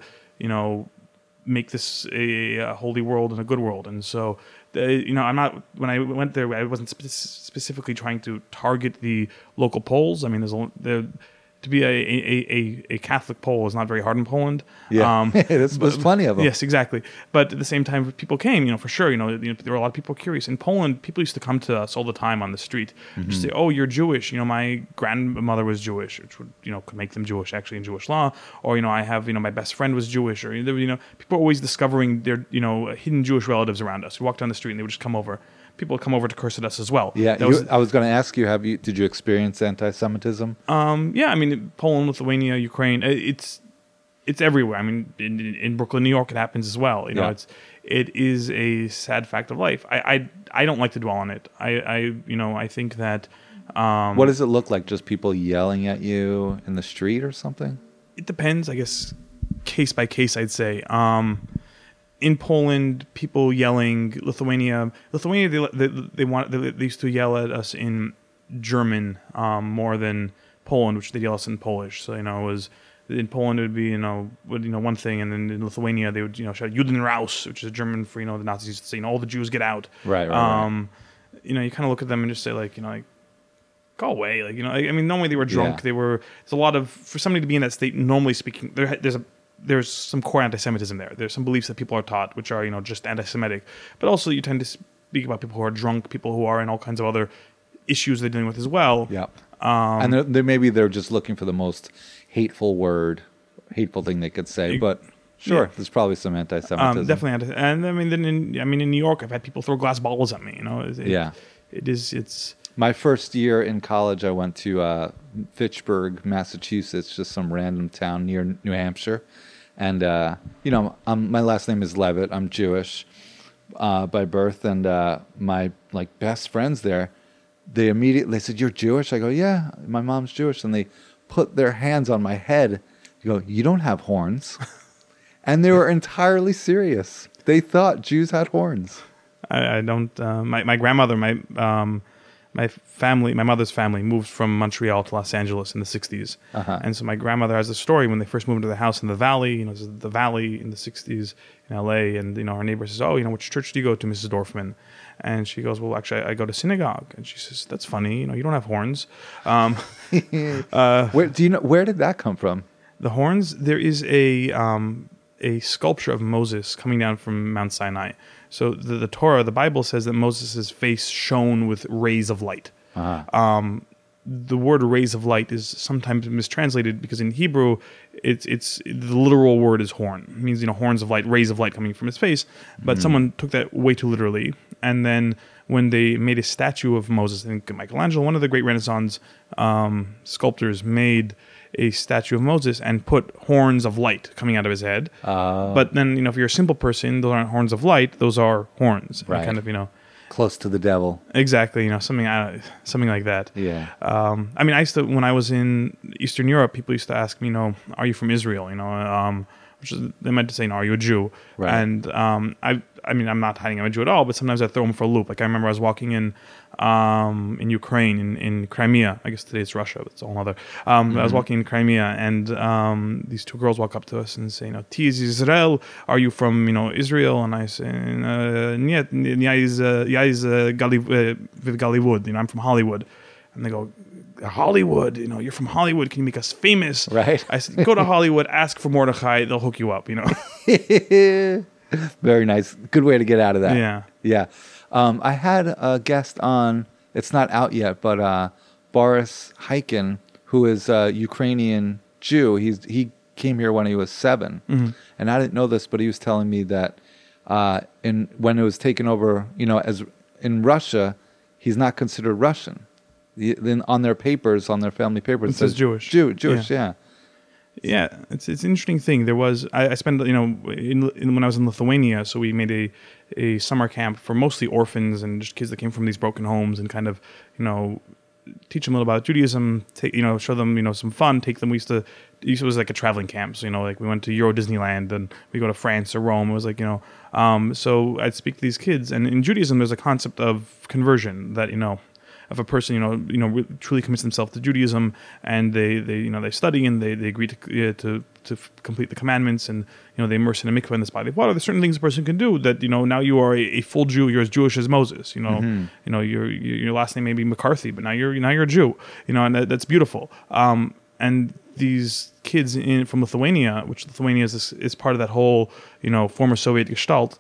make this a holy world and a good world. And so, when I went there, I wasn't specifically trying to target the local Poles. I mean, to be a Catholic Pole is not very hard in Poland. Yeah, there's plenty of them. Yes, exactly. But at the same time, people came, for sure. There were a lot of people curious. In Poland, people used to come to us all the time on the street, just say, "Oh, you're Jewish." My grandmother was Jewish, which would could make them Jewish actually in Jewish law. Or I have my best friend was Jewish. Or people are always discovering their hidden Jewish relatives around us. We walked down the street and they would just come over. People would come over to curse at us as well. Yeah, I was going to ask you, did you experience anti-Semitism? Yeah, I mean, Poland, Lithuania, Ukraine, it's everywhere. I mean, in Brooklyn, New York, it happens as well. It is a sad fact of life. I don't like to dwell on it. I think that. What does it look like? Just people yelling at you in the street or something? It depends, I guess, case by case. I'd say. In Poland, people yelling. Lithuania, they used to yell at us in German more than Poland, which they yell at us in Polish. So it was in Poland it would be one thing, and then in Lithuania they would shout "Juden raus," which is German for the Nazis used to say all the Jews get out. Right. You kind of look at them and just say go away. I mean, normally they were drunk. Yeah. There's a lot of, for somebody to be in that state, normally speaking, there's some core anti-Semitism there. There's some beliefs that people are taught, which are, just anti-Semitic. But also you tend to speak about people who are drunk, people who are in all kinds of other issues they're dealing with as well. Yeah. And they're just looking for the most hateful thing they could say. But sure, there's probably some anti-Semitism. Definitely and I mean, in New York, I've had people throw glass bottles at me. It's. My first year in college, I went to Fitchburg, Massachusetts, just some random town near New Hampshire. And, my last name is Levitt. I'm Jewish by birth. And my best friends there, they said, "You're Jewish?" I go, "Yeah, my mom's Jewish." And they put their hands on my head. You go, "You don't have horns." And they were entirely serious. They thought Jews had horns. I don't. My grandmother, my mother's family moved from Montreal to Los Angeles in the 60s. And so my grandmother has a story when they first moved into the house in the Valley, this is the Valley in the 60s in LA. And, our neighbor says, oh, which church do you go to, Mrs. Dorfman? And she goes, well, actually, I go to synagogue. And she says, that's funny. You don't have horns. Where did that come from? The horns, there is a sculpture of Moses coming down from Mount Sinai. So the Torah, the Bible says that Moses' face shone with rays of light. The word rays of light is sometimes mistranslated because in Hebrew, it's the literal word is horn. It means, horns of light, rays of light coming from his face. But someone took that way too literally. And then when they made a statue of Moses, I think Michelangelo, one of the great Renaissance sculptors, made a statue of Moses and put horns of light coming out of his head. But then, if you're a simple person, those aren't horns of light; those are horns. Right. Kind of, close to the devil. Exactly. Something like that. Yeah. I used to, when I was in Eastern Europe, people used to ask me, are you from Israel? Which is, they meant to say, no, are you a Jew? Right. And I'm not hiding I'm a Jew at all, but sometimes I throw them for a loop. Like I remember I was walking in Ukraine, in Crimea. I guess today it's Russia, but it's a whole other. I was walking in Crimea, and these two girls walk up to us and say, Tiz Israel, are you from, Israel? And I say, Niet, я из Gollywood, I'm from Hollywood. And they go, Hollywood, you're from Hollywood. Can you make us famous? Right. I said, go to Hollywood, ask for Mordechai. They'll hook you up, Very nice. Good way to get out of that. Yeah. Yeah. I had a guest on, it's not out yet, but Boris Hyken, who is a Ukrainian Jew. He came here when he was 7. And I didn't know this, but he was telling me that when it was taken over, as in Russia, he's not considered Russian. Then on their papers, on their family papers, it says Jewish. Jewish, yeah. Yeah, it's an interesting thing. There was I spent when I was in Lithuania, so we made a summer camp for mostly orphans and just kids that came from these broken homes, and kind of teach them a little about Judaism, show them some fun, take them. It was like a traveling camp, so like we went to Euro Disneyland and we go to France or Rome. It was like so I'd speak to these kids, and in Judaism there's a concept of conversion that if a person truly commits themselves to Judaism and they study and they agree to complete the commandments, and they immerse in a mikveh in this body of water, there's certain things a person can do that now you are a full Jew. You're as Jewish as Moses. Your last name may be McCarthy, but now you're a Jew. And that's beautiful. And these kids from Lithuania, which Lithuania is part of that whole former Soviet gestalt.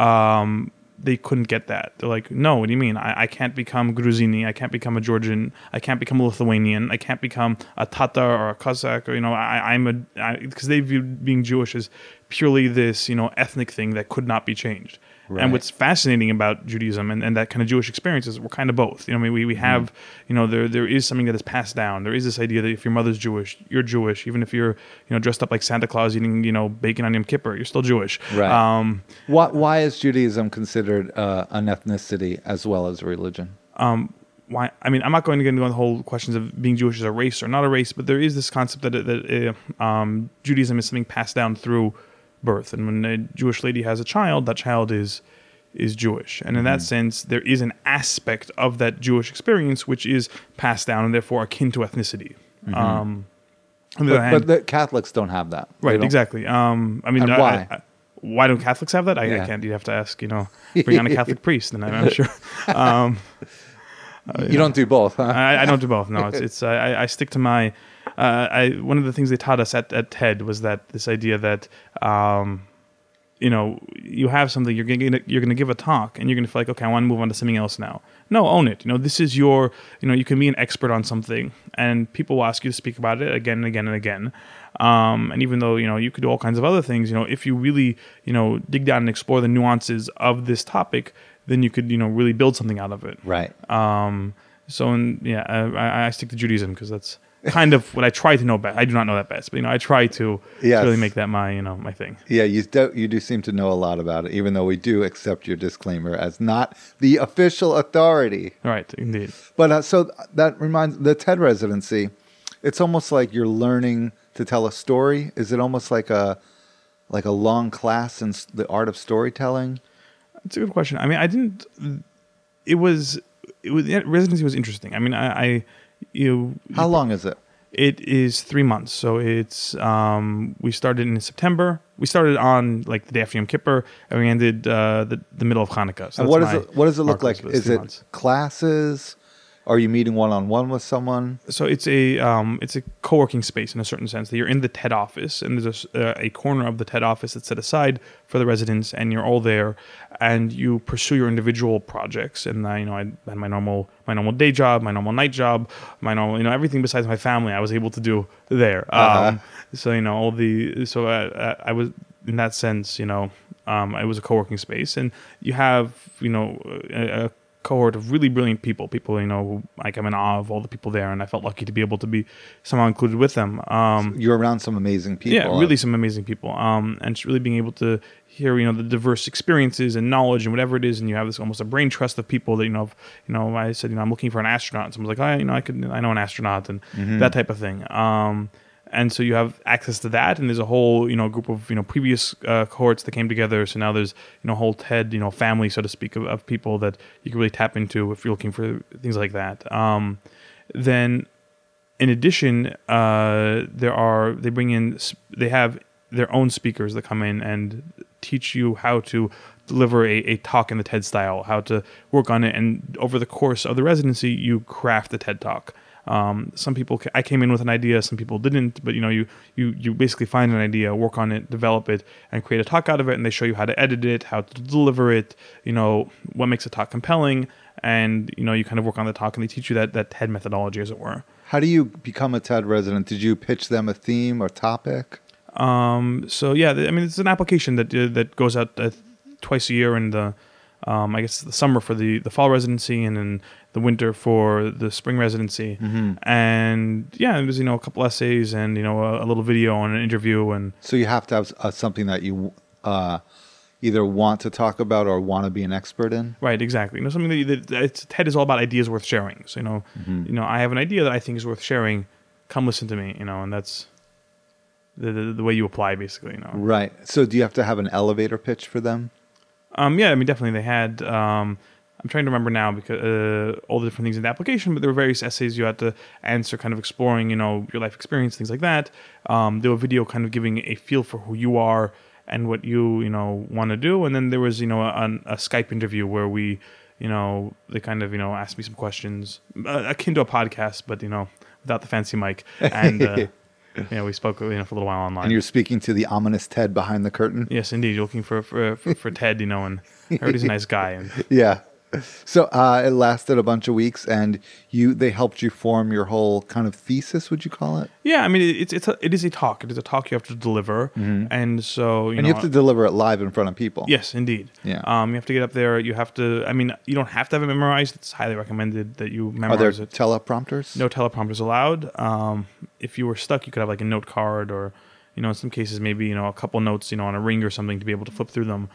They couldn't get that. They're like, no, what do you mean? I can't become Gruzini. I can't become a Georgian. I can't become a Lithuanian. I can't become a Tatar or a Cossack. Or, because they view being Jewish as purely this, ethnic thing that could not be changed. Right. And what's fascinating about Judaism and that kind of Jewish experience is we're kind of both. We have, there is something that is passed down. There is this idea that if your mother's Jewish, you're Jewish. Even if you're, dressed up like Santa Claus eating, bacon on Yom Kippur, you're still Jewish. Right. Why is Judaism considered an ethnicity as well as a religion? Why? I'm not going to get into the whole questions of being Jewish as a race or not a race, but there is this concept that Judaism is something passed down through birth, and when a Jewish lady has a child, that child is Jewish, and in that sense, there is an aspect of that Jewish experience which is passed down and therefore akin to ethnicity. On the other hand, but the Catholics don't have that, right? Exactly. Why? Why don't Catholics have that? I can't. You'd have to ask. Bring on a Catholic priest, and I'm sure. You don't do both, huh? I don't do both. No, it's I stick to my. One of the things they taught us at TED was that this idea that you have something, you're gonna give a talk, and you're gonna feel like, okay, I want to move on to something else now. No, own it. This is your. You can be an expert on something, and people will ask you to speak about it again and again and again. And even though you could do all kinds of other things, if you really dig down and explore the nuances of this topic, then you could really build something out of it. Right. I stick to Judaism because that's kind of what I try to know best. I do not know that best, but I try to really make that my my thing. Yeah, you do seem to know a lot about it, even though we do accept your disclaimer as not the official authority. Right, indeed. But so that reminds the TED residency. It's almost like you're learning to tell a story. Is it almost like a long class in the art of storytelling? That's a good question. I didn't. It was residency was interesting. I mean, How long is it? It is 3 months. So it's we started in September. We started on like the day after Yom Kippur, and we ended the middle of Hanukkah. So And what does it look like? markers, Is it 3 months. classes? Are you meeting one-on-one with someone? So it's a co-working space in a certain sense that you're in the TED office, and there's a corner of the TED office that's set aside for the residents, and you're all there, and you pursue your individual projects. And I had my normal day job, my normal night job, my normal everything besides my family I was able to do there. So I was in that sense it was a co-working space, and you have a cohort of really brilliant people who, like, I'm in awe of all the people there, and I felt lucky to be able to be somehow included with them. You're around some amazing people. Yeah, really some amazing people. And just really being able to hear, the diverse experiences and knowledge and whatever it is, and you have this almost a brain trust of people that, I said, I'm looking for an astronaut. And someone's like, I know an astronaut, and that type of thing. And so you have access to that, and there's a whole, group of, previous cohorts that came together. So now there's, a whole TED, family, so to speak, of people that you can really tap into if you're looking for things like that. Then, in addition, they have their own speakers that come in and teach you how to deliver a talk in the TED style, how to work on it, and over the course of the residency, you craft the TED Talk. Some people, I came in with an idea, some people didn't, but you basically find an idea, work on it, develop it, and create a talk out of it, and they show you how to edit it, how to deliver it, what makes a talk compelling, and you kind of work on the talk, and they teach you that TED methodology, as it were. How do you become a TED resident? Did you pitch them a theme or topic? So yeah, it's an application that goes out twice a year in the I guess the summer for the fall residency, and in the winter for the spring residency. And yeah, it was a couple essays and a little video and an interview. And so you have to have something that you either want to talk about or want to be an expert in. Right, exactly. Something that TED is all about ideas worth sharing. So I have an idea that I think is worth sharing. Come listen to me. And that's the way you apply, basically. Right. So do you have to have an elevator pitch for them? Yeah, definitely they had. I'm trying to remember now because all the different things in the application, but there were various essays you had to answer, kind of exploring, your life experience, things like that. There were video kind of giving a feel for who you are and what you want to do, and then there was a Skype interview where we, they kind of asked me some questions akin to a podcast, but without the fancy mic, and. We spoke for a little while online. And you're speaking to the ominous Ted behind the curtain? Yes, indeed. You're looking for Ted, and I heard he's a nice guy. And yeah. So it lasted a bunch of weeks, and they helped you form your whole kind of thesis, would you call it? Yeah, it is a talk. It is a talk you have to deliver, and so you have to deliver it live in front of people. Yes, indeed. Yeah. You have to get up there. You have to. You don't have to have it memorized. It's highly recommended that you memorize it. Are there teleprompters? No teleprompters allowed. If you were stuck, you could have like a note card, or in some cases maybe a couple notes on a ring or something to be able to flip through them.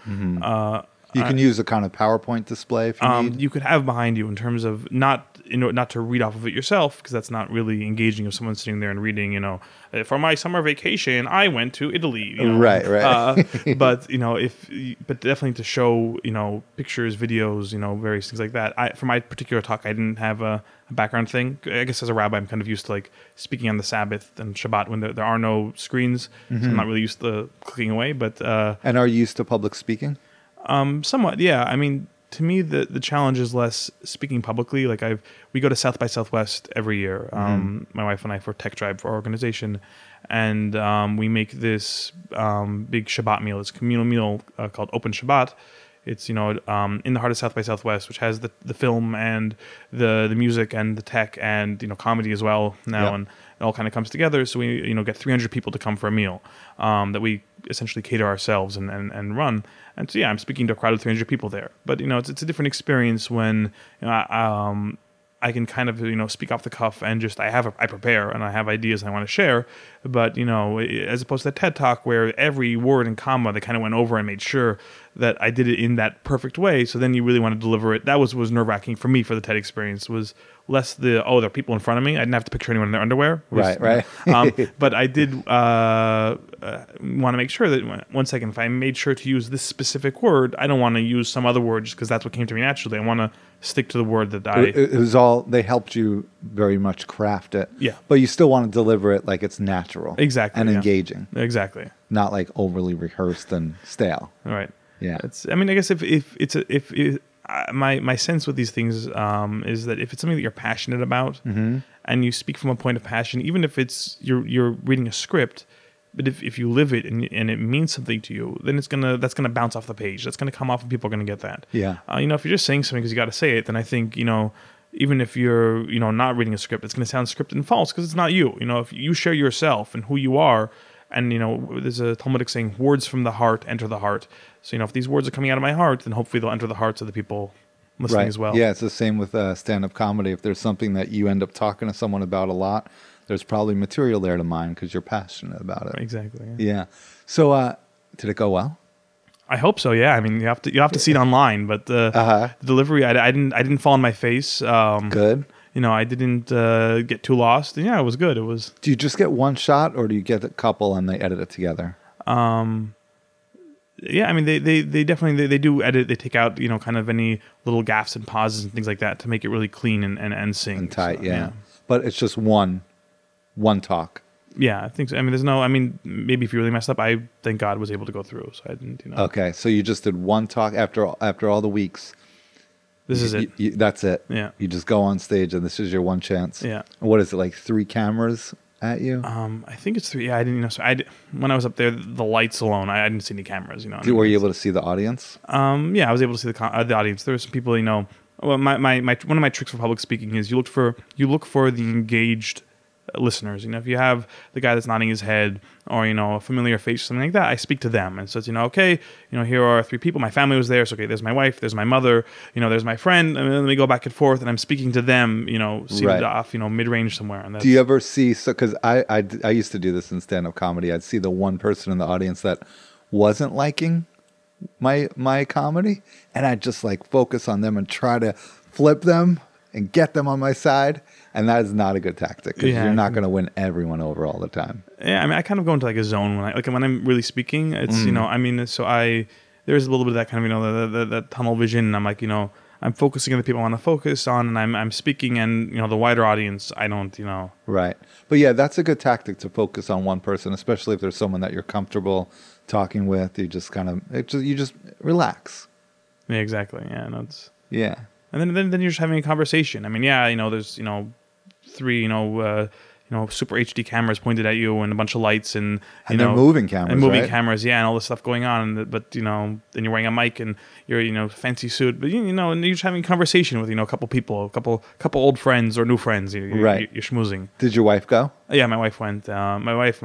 You can use a kind of PowerPoint display if you need. You could have behind you in terms of not to read off of it yourself, because that's not really engaging if someone's sitting there and reading, for my summer vacation, I went to Italy. Right. But definitely to show, pictures, videos, various things like that. For my particular talk, I didn't have a background thing. I guess as a rabbi, I'm kind of used to like speaking on the Sabbath and Shabbat when there are no screens. So I'm not really used to clicking away. But and are you used to public speaking? Somewhat, yeah. To me, the challenge is less speaking publicly. Like we go to South by Southwest every year. My wife and I, for Tech Tribe, for our organization, and we make this big Shabbat meal. It's a communal meal called Open Shabbat. It's in the heart of South by Southwest, which has the film and the music and the tech and comedy as well now, and it all kind of comes together. So we get 300 people to come for a meal that we essentially cater ourselves and run. And so I'm speaking to a crowd of 300 people there. But it's a different experience when I can kind of speak off the cuff and just I prepare and I have ideas I want to share. But as opposed to the TED Talk where every word and comma they kind of went over and made sure that I did it in that perfect way. So then you really want to deliver it. That was nerve-wracking for me for the TED experience, was less there are people in front of me. I didn't have to picture anyone in their underwear. Right. But I did want to make sure that, one second, if I made sure to use this specific word, I don't want to use some other word just because that's what came to me naturally. I want to stick to the word that It was all, they helped you very much craft it. Yeah. But you still want to deliver it like it's natural. Exactly, And yeah. engaging. Exactly. Not like overly rehearsed and stale. All right. Yeah. I mean, I guess my sense with these things is that if it's something that you're passionate about and you speak from a point of passion, even if it's you're reading a script, but if you live it and it means something to you, then that's gonna bounce off the page. That's gonna come off and people are gonna get that. Yeah. If you're just saying something because you got to say it, then I think even if you're not reading a script, it's gonna sound scripted and false because it's not you. If you share yourself and who you are. And, there's a Talmudic saying, words from the heart enter the heart. So, if these words are coming out of my heart, then hopefully they'll enter the hearts of the people listening as well. Yeah, it's the same with stand-up comedy. If there's something that you end up talking to someone about a lot, there's probably material there to mine because you're passionate about it. Exactly. Yeah. So, did it go well? I hope so. Yeah. I mean, you have to see it online, but the delivery, I didn't fall on my face. Good. I didn't get too lost. And yeah, it was good. It was. Do you just get one shot, or do you get a couple and they edit it together? Yeah, I mean, they definitely they do edit. They take out kind of any little gaffes and pauses and things like that to make it really clean and sing And tight, so, yeah. But it's just one talk. Yeah, I think so. I mean, maybe if you really messed up, I thank God was able to go through, so I didn't. Okay, so you just did one talk after all the weeks. This is it. That's it. Yeah. You just go on stage and this is your one chance. Yeah. What is it, like 3 cameras at you? I think it's 3. Yeah, I didn't know. So when I was up there, the lights alone, I didn't see any cameras. Were you able to see the audience? Yeah, I was able to see the audience. There were some people. Well, my one of my tricks for public speaking is you look for the engaged listeners. If you have the guy that's nodding his head or a familiar face or something like that, I speak to them and so it's okay, here are 3 people. My family was there, so okay, there's my wife, there's my mother, there's my friend, and then we go back and forth and I'm speaking to them, seated off mid-range somewhere. And do you ever see, because I used to do this in stand-up comedy, I'd see the one person in the audience that wasn't liking my comedy and I'd just like focus on them and try to flip them and get them on my side. And that is not a good tactic because you're not going to win everyone over all the time. Yeah, I mean, I kind of go into like a zone when I'm really speaking. It's there's a little bit of that kind of that tunnel vision. And I'm like I'm focusing on the people I want to focus on, and I'm speaking, and the wider audience I don't Right, but yeah, that's a good tactic to focus on one person, especially if there's someone that you're comfortable talking with. You just you just relax. Yeah, exactly. Yeah, no, it's yeah. And then you're just having a conversation. I mean, yeah, there's 3 super HD cameras pointed at you and a bunch of lights and they're moving cameras, and moving right? cameras, yeah, and all this stuff going on. But then you're wearing a mic and you're fancy suit, but and you're just having a conversation with a couple people, a couple old friends or new friends. Right, you're schmoozing. Did your wife go? Yeah, my wife went. And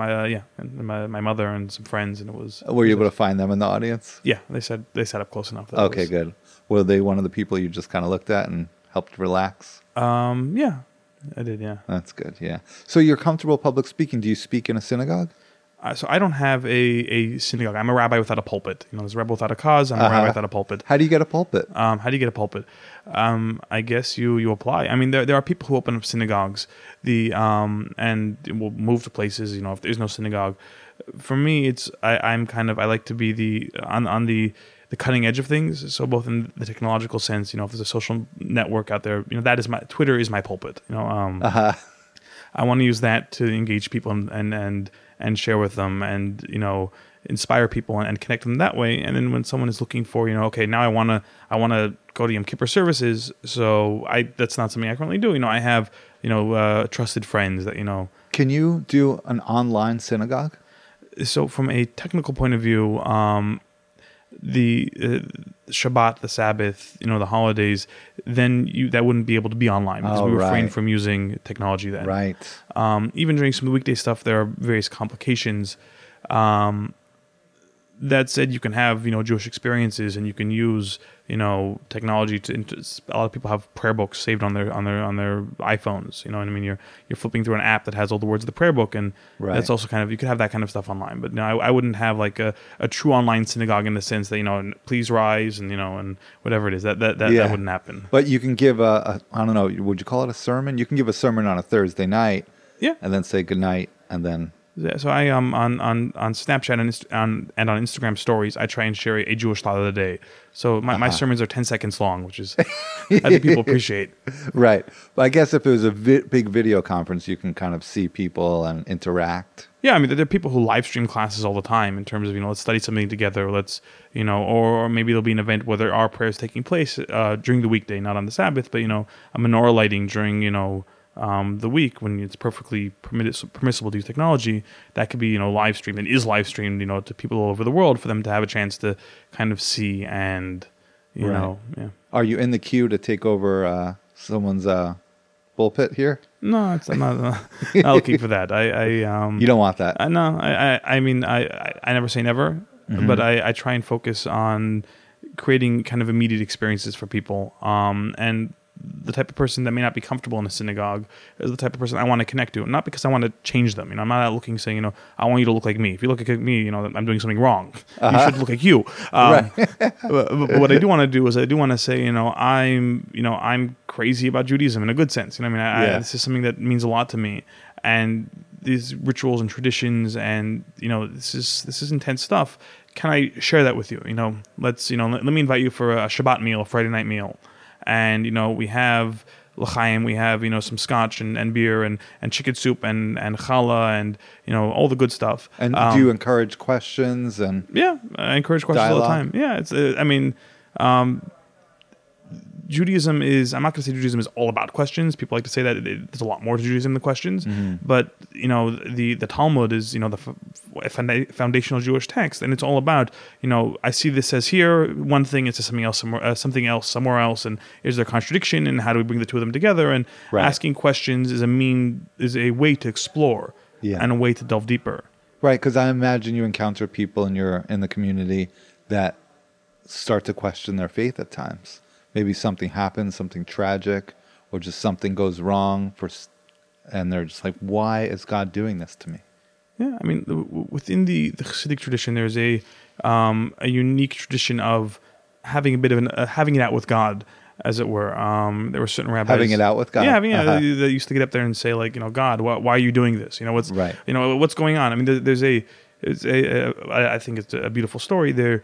my mother and some friends, and it was. Were you able to find them in the audience? Yeah, they sat up close enough. Okay, good. Were they one of the people you just kind of looked at and helped relax? Yeah, I did, yeah. That's good, yeah. So you're comfortable public speaking. Do you speak in a synagogue? So I don't have a synagogue. I'm a rabbi without a pulpit. There's a rebel without a cause. I'm a rabbi without a pulpit. How do you get a pulpit? How do you get a pulpit? I guess you apply. I mean, there are people who open up synagogues, and will move to places. If there's no synagogue, for me, I like to be on the cutting edge of things. So both in the technological sense, if there's a social network out there, that is Twitter is my pulpit. I want to use that to engage people and share with them and inspire people and connect them that way. And then when someone is looking for okay, now I want to go to Yom Kippur services, so that's not something I currently do. I have trusted friends that Can you do an online synagogue? So from a technical point of view, the Shabbat, the Sabbath, the holidays, then that wouldn't be able to be online because we refrain from using technology then. Right. Even during some of the weekday stuff, there are various complications. that said, you can have, Jewish experiences, and you can use, technology a lot of people have prayer books saved on their iPhones. You know what I mean? You're flipping through an app that has all the words of the prayer book, and that's also kind of, you could have that kind of stuff online. But I wouldn't have like a true online synagogue in the sense that, please rise and, and whatever it is. That wouldn't happen. But you can give I don't know, would you call it a sermon? You can give a sermon on a Thursday night. Yeah. And then say goodnight, and then... So I on Snapchat and on Instagram stories, I try and share a Jewish thought of the day. So my sermons are 10 seconds long, which is I think people appreciate. Right. But I guess if it was a big video conference, you can kind of see people and interact. Yeah, I mean, there are people who live stream classes all the time in terms of, let's study something together. Let's, or maybe there'll be an event where there are prayers taking place during the weekday, not on the Sabbath, but, a menorah lighting during, the week when it's perfectly permissible to use technology. That could be, live streamed and is live streamed, to people all over the world for them to have a chance to kind of see and, you know. Yeah. Are you in the queue to take over someone's pulpit here? No, I'm not looking for that. You don't want that? No, I mean, I never say never, but I try and focus on creating kind of immediate experiences for people. And the type of person that may not be comfortable in a synagogue is the type of person I want to connect to, not because I want to change them. I'm not out looking saying, I want you to look like me. If you look like me, I'm doing something wrong. You should look like you. Right. but what I do want to do is I do want to say, I'm crazy about Judaism in a good sense. This is something that means a lot to me, and these rituals and traditions, and this is intense stuff. Can I share that with you? Let's let me invite you for a Shabbat meal, a Friday night meal. And, we have l'chaim, we have, some scotch and beer and chicken soup and challah and, all the good stuff. And do you encourage questions? Yeah, I encourage questions dialogue? All the time. Yeah, it's, Judaism is, I'm not going to say Judaism is all about questions. People like to say that there's a lot more to Judaism than questions. But, the Talmud is, the foundational Jewish text. And it's all about, I see this says here one thing, it says something else somewhere else. And is there contradiction? And how do we bring the two of them together? And asking questions is a way to explore and a way to delve deeper. Right, because I imagine you encounter people in the community that start to question their faith at times. Maybe something happens, something tragic, or just something goes wrong and they're just like, why is God doing this to me? Yeah, I mean, within the Hasidic tradition, there's a unique tradition of having a bit of having it out with God, as it were. There were certain rabbis having it out with God. Yeah, they used to get up there and say, like, God, why are you doing this? What's right. What's going on? I mean, I think it's a beautiful story. There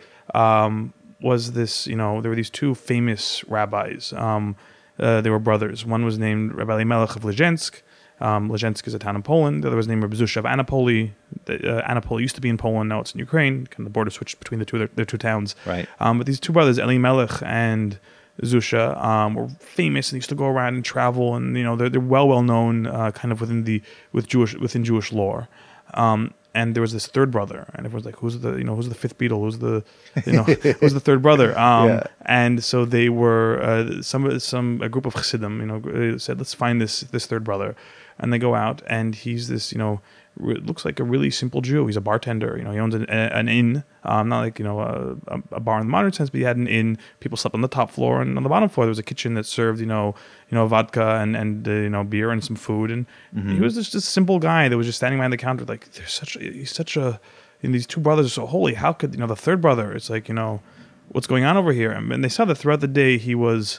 was this, there were these two famous rabbis. They were brothers. One was named Rabbi Elimelech of Lezhensk. Lezhensk is a town in Poland. The other was named Rabbi Zusha of Annapolis. Annapolis used to be in Poland. Now it's in Ukraine. Kind of the border switched between their two towns. Right. But these two brothers, Elimelech and Zusha, were famous and used to go around and travel, and they're well known kind of within Jewish lore. And there was this third brother, and everyone's like, "Who's the fifth Beatle? Who's the third brother?" And so they were a group of Chassidim, said, "Let's find this third brother," and they go out, and he's this, looks like a really simple Jew. He's a bartender. He owns an inn, not like a bar in the modern sense, but he had an inn. People slept on the top floor, and on the bottom floor there was a kitchen that served vodka and beer and some food. And he was just a simple guy that was just standing behind the counter. Like, he's such a. And these two brothers are so holy. How could the third brother? It's like, what's going on over here? And they saw that throughout the day he was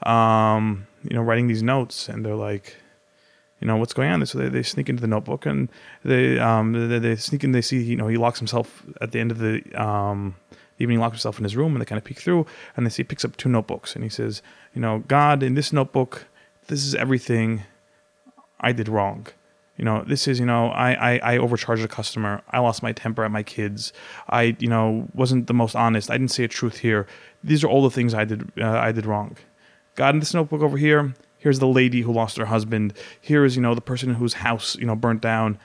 writing these notes, and they're like, what's going on? So they sneak into the notebook, and they sneak in. They see, he locks himself at the end of the evening. Locks himself in his room, and they kind of peek through, and they see he picks up two notebooks, and he says, God, in this notebook, this is everything I did wrong. This is, I overcharged a customer. I lost my temper at my kids. I, wasn't the most honest. I didn't say a truth here. These are all the things I did wrong. God, in this notebook over here, here's the lady who lost her husband. Here is, the person whose house, burnt down.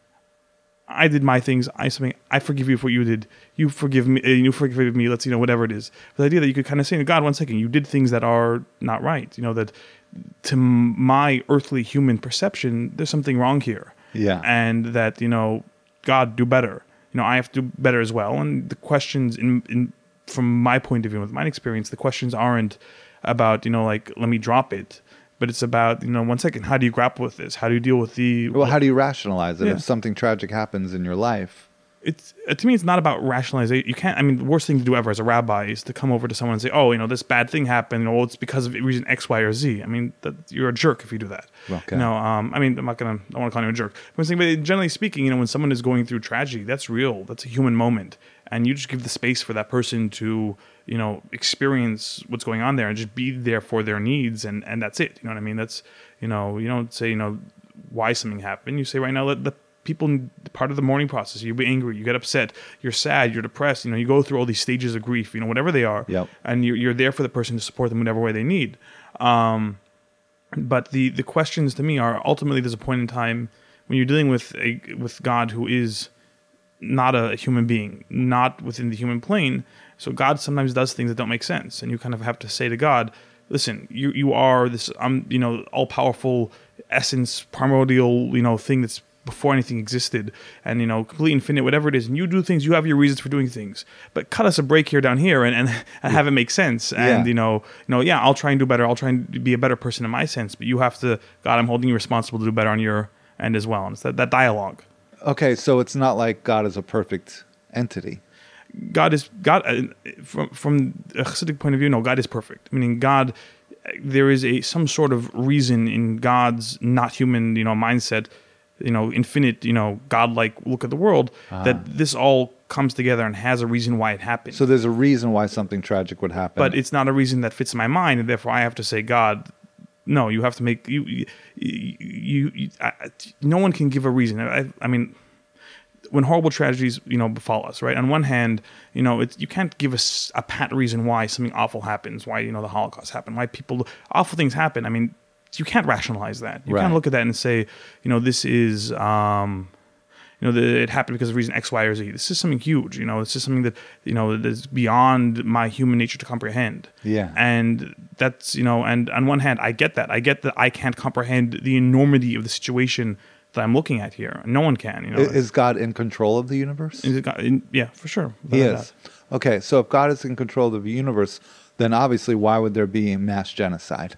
I did my things. I forgive you for what you did. You forgive me. You forgive me. Let's, whatever it is. The idea that you could kind of say to God, 1 second, you did things that are not right. That to my earthly human perception, there's something wrong here. Yeah. And that, God, do better. I have to do better as well. And the questions from my point of view, with my experience, the questions aren't about, let me drop it. But it's about, 1 second, how do you grapple with this? How do you deal with Well, how do you rationalize it Yeah. if something tragic happens in your life? It's to me, it's not about rationalization. You can't. I mean, the worst thing to do ever as a rabbi is to come over to someone and say, "Oh, this bad thing happened. It's because of reason X, Y, or Z." I mean, you're a jerk if you do that. Okay. I mean, I don't want to call you a jerk. But I'm saying, but generally speaking, when someone is going through tragedy, that's real. That's a human moment, and you just give the space for that person to, experience what's going on there and just be there for their needs, and that's it. You know what I mean? That's, you don't say, why something happened. You say, right now, let the people, part of the mourning process. You be angry, you get upset, you're sad, you're depressed. You go through all these stages of grief. Whatever they are, Yep. and you're there for the person to support them whatever way they need. But the questions to me are ultimately there's a point in time when you're dealing with God who is not a human being, not within the human plane. So God sometimes does things that don't make sense, and you kind of have to say to God, listen, you are this all powerful essence, primordial thing that's before anything existed, and complete infinite, whatever it is, and you do things, you have your reasons for doing things, but cut us a break here down here and have it make sense. And I'll try and do better, I'll try and be a better person in my sense, but you have to, God, I'm holding you responsible to do better on your end as well. And it's that dialogue. Okay, so it's not like God is a perfect entity. God from a Hasidic point of view, no, God is perfect. Meaning God, there is some sort of reason in God's not human, mindset, infinite, godlike look at the world, that this all comes together and has a reason why it happened. So there's a reason why something tragic would happen. But it's not a reason that fits my mind, and therefore I have to say, God, no, you have to make no one can give a reason. I mean, when horrible tragedies, befall us, right? On one hand, you can't give us a pat reason why something awful happens, why the Holocaust happened, why awful things happen. I mean, you can't rationalize that. You can't look at that and say, this is, it happened because of reason X, Y, or Z. This is something huge. It's just something that that's beyond my human nature to comprehend. Yeah. And that's and on one hand, I get that. I get that I can't comprehend the enormity of the situation that I'm looking at here. No one can. Is God in control of the universe? Yeah, for sure. He is. Okay, so if God is in control of the universe, then obviously why would there be mass genocide?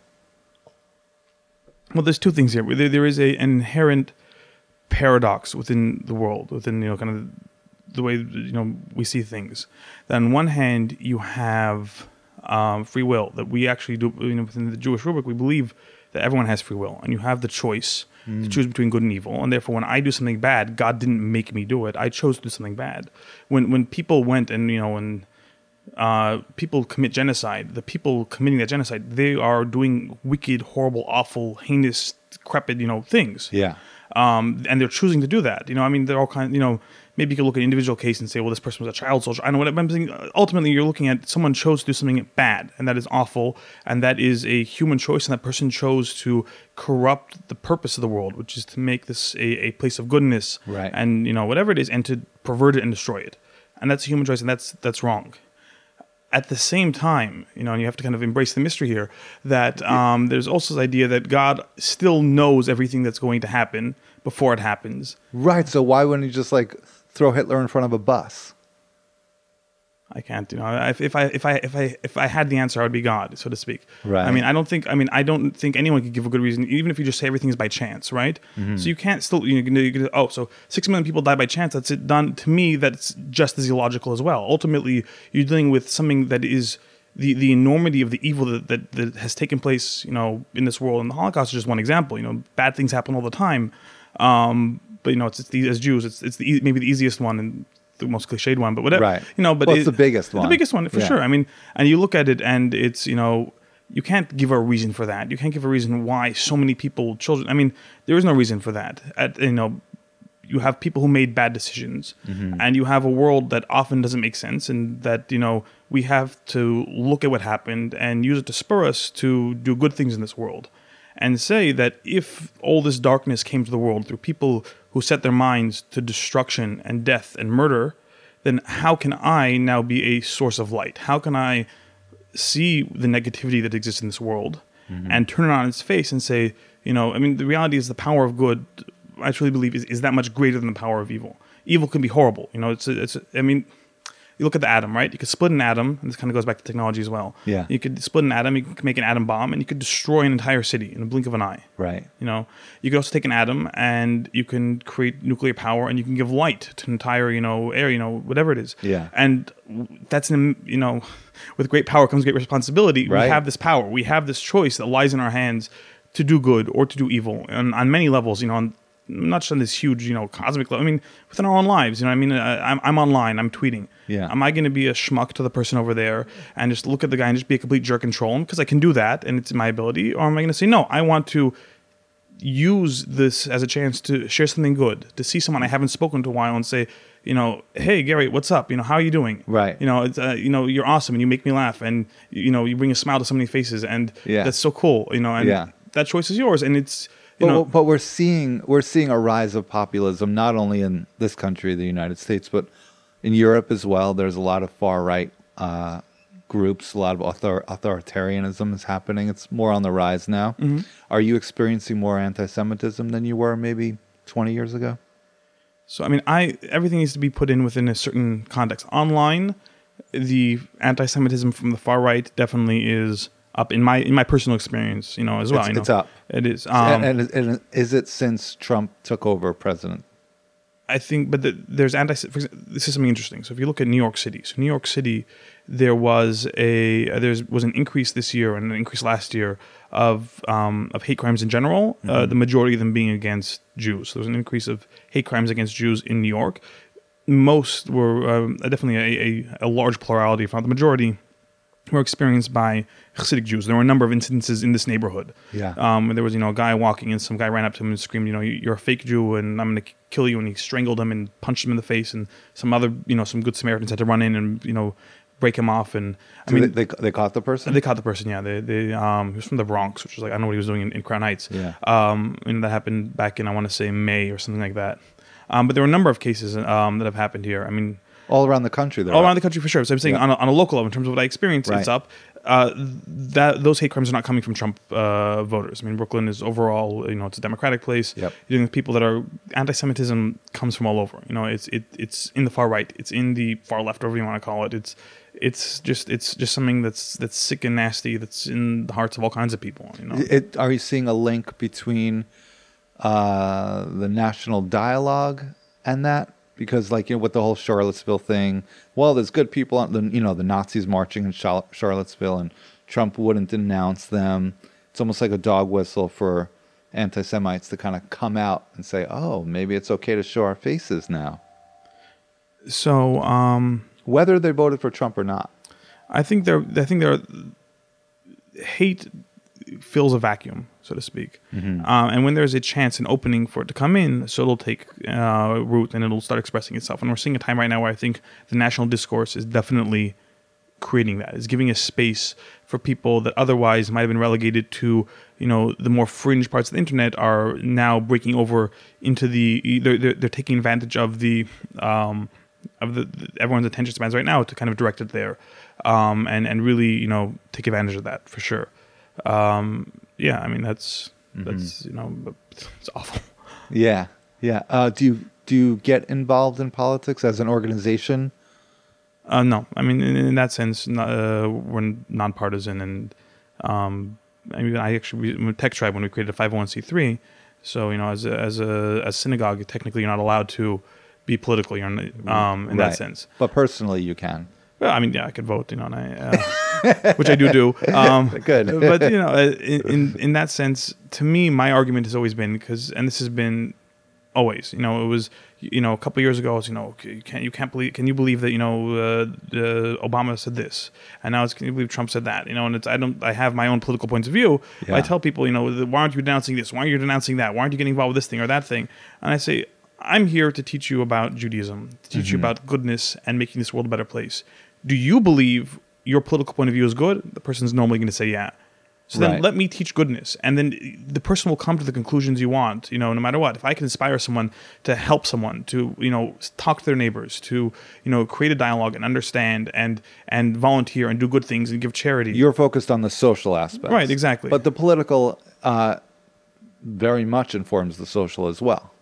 Well, there's two things here. There is an inherent paradox within the world, within kind of the way we see things. That on one hand, you have free will, that we actually do. Within the Jewish rubric, we believe that everyone has free will, and you have the choice to choose between good and evil. And therefore, when I do something bad, God didn't make me do it. I chose to do something bad. When people went and when people commit genocide, the people committing that genocide, they are doing wicked, horrible, awful, heinous, decrepit, things. Yeah. And they're choosing to do that. They're all kind of, maybe you could look at an individual case and say, well, this person was a child soldier. I know what I'm saying. Ultimately, you're looking at someone chose to do something bad, and that is awful, and that is a human choice, and that person chose to corrupt the purpose of the world, which is to make this a place of goodness, right? And whatever it is, and to pervert it and destroy it, and that's a human choice, and that's wrong. At the same time, and you have to kind of embrace the mystery here, that there's also this idea that God still knows everything that's going to happen before it happens. Right. So why wouldn't he just throw Hitler in front of a bus? I can't. If I had the answer, I would be God, so to speak. Right. I don't think anyone could give a good reason, even if you just say everything is by chance, right? Mm-hmm. So you can't still. So 6 million people die by chance. That's it done. To me, that's just as illogical as well. Ultimately, you're dealing with something that is the enormity of the evil that has taken place, in this world. And the Holocaust is just one example. Bad things happen all the time. But as Jews, it's maybe the easiest one and the most cliched one, but whatever. Right. But it's the biggest one. The biggest one for sure. And you look at it, and it's you can't give a reason for that. You can't give a reason why so many children. There is no reason for that. You have people who made bad decisions, mm-hmm. and you have a world that often doesn't make sense, and that we have to look at what happened and use it to spur us to do good things in this world. And say that if all this darkness came to the world through people who set their minds to destruction and death and murder, then how can I now be a source of light? How can I see the negativity that exists in this world, mm-hmm. and turn it on its face and say, the reality is the power of good, I truly believe, is that much greater than the power of evil. evil can be horrible. You know, I mean, you look at the atom, right? You could split an atom, and this kind of goes back to technology as well. Yeah. You could split an atom, you could make an atom bomb, and you could destroy an entire city in the blink of an eye. Right. You know, you could also take an atom and you can create nuclear power, and you can give light to an entire, you know, air, you know, whatever it is. Yeah. And that's, you know, with great power comes great responsibility. Right. We have this power. We have this choice that lies in our hands to do good or to do evil. And on many levels, you know, not just on this huge, you know, cosmic level. I mean, within our own lives, you know what I mean? I'm online, I'm tweeting. Yeah. Am I going to be a schmuck to the person over there and just look at the guy and just be a complete jerk and troll him? Because I can do that and it's my ability. Or am I going to say, no, I want to use this as a chance to share something good, to see someone I haven't spoken to in a while and say, you know, hey, Gary, what's up? You know, how are you doing? Right. You know, it's, you know, you're awesome and you make me laugh and, you know, you bring a smile to so many faces and Yeah. that's so cool, you know, and Yeah. that choice is yours. And it's, you know, But we're seeing a rise of populism not only in this country, the United States, but in Europe as well. There's a lot of far right groups. A lot of authoritarianism is happening. It's more on the rise now. Mm-hmm. Are you experiencing more anti-Semitism than you were maybe 20 years ago? So I mean, everything needs to be put in within a certain context. Online, the anti-Semitism from the far right definitely is up in my personal experience, you know, as well. It's, you know, it's up. It is. And is it since Trump took over president? I think, but there's this is something interesting. So if you look at New York City, there was an increase this year and an increase last year of hate crimes in general. The majority of them being against Jews. So there was an increase of hate crimes against Jews in New York. Most were definitely a large plurality, if not the majority, were experienced by Hasidic Jews. There were a number of instances in this neighborhood. Yeah. There was, you know, a guy walking and some guy ran up to him and screamed, you know, you're a fake Jew and I'm going to kill you. And he strangled him and punched him in the face. And some other, you know, some good Samaritans had to run in and, you know, break him off. And I mean, they caught the person? They caught the person, yeah. They he was from the Bronx, which was like, I don't know what he was doing in Crown Heights. Yeah. And that happened back in, I want to say, May or something like that. But there were a number of cases that have happened here. I mean, all around the country, all around the country for sure. So I'm saying on a local level, in terms of what I experienced, Right. it's up. Those hate crimes are not coming from Trump voters. I mean, Brooklyn is overall, you know, it's a Democratic place. Yep. You're dealing with people that are anti-Semitism comes from all over. You know, it's in the far right, it's in the far left, whatever you want to call it. It's just something that's sick and nasty. That's in the hearts of all kinds of people. You know, Are you seeing a link between the national dialogue and that? Because, like, you know, with the whole Charlottesville thing, well, there's good people on the, you know, the Nazis marching in Charlottesville, and Trump wouldn't denounce them. It's almost like a dog whistle for anti-Semites to kind of come out and say, "Oh, maybe it's okay to show our faces now." so Whether they voted for Trump or not. I think hate fills a vacuum, so to speak. And when there's a chance, an opening for it to come in, so it'll take root and it'll start expressing itself. And we're seeing a time right now where I think the national discourse is definitely creating that. It's giving a space for people that otherwise might have been relegated to, you know, the more fringe parts of the internet are now breaking over into they're taking advantage of the everyone's attention spans right now to kind of direct it there, and really, you know, take advantage of that for sure. Yeah, I mean that's you know, it's awful. Yeah, yeah. Do you get involved in politics as an organization? No, I mean in that sense, we're nonpartisan, and I mean we Tech Tribe, when we created a 501c3. So, you know, as a synagogue, technically you're not allowed to be political. You're in that sense. But personally, you can. Well, I mean, yeah, I could vote, you know, and which I do. Good. But, you know, in that sense, to me, my argument has always been, and this has been always, you know, it was, you know, a couple of years ago, it was, you know, can you believe that, you know, Obama said this, and now it's, can you believe Trump said that, you know, and I have my own political points of view. Yeah. But I tell people, you know, why aren't you denouncing this? Why aren't you denouncing that? Why aren't you getting involved with this thing or that thing? And I say, I'm here to teach you about Judaism, to teach you about goodness and making this world a better place. Do you believe your political point of view is good? The person's normally going to say, yeah. So then let me teach goodness. And then the person will come to the conclusions you want, you know, no matter what. If I can inspire someone to help someone, to, you know, talk to their neighbors, to, you know, create a dialogue and understand and volunteer and do good things and give charity. You're focused on the social aspects. Right, exactly. But the political very much informs the social as well.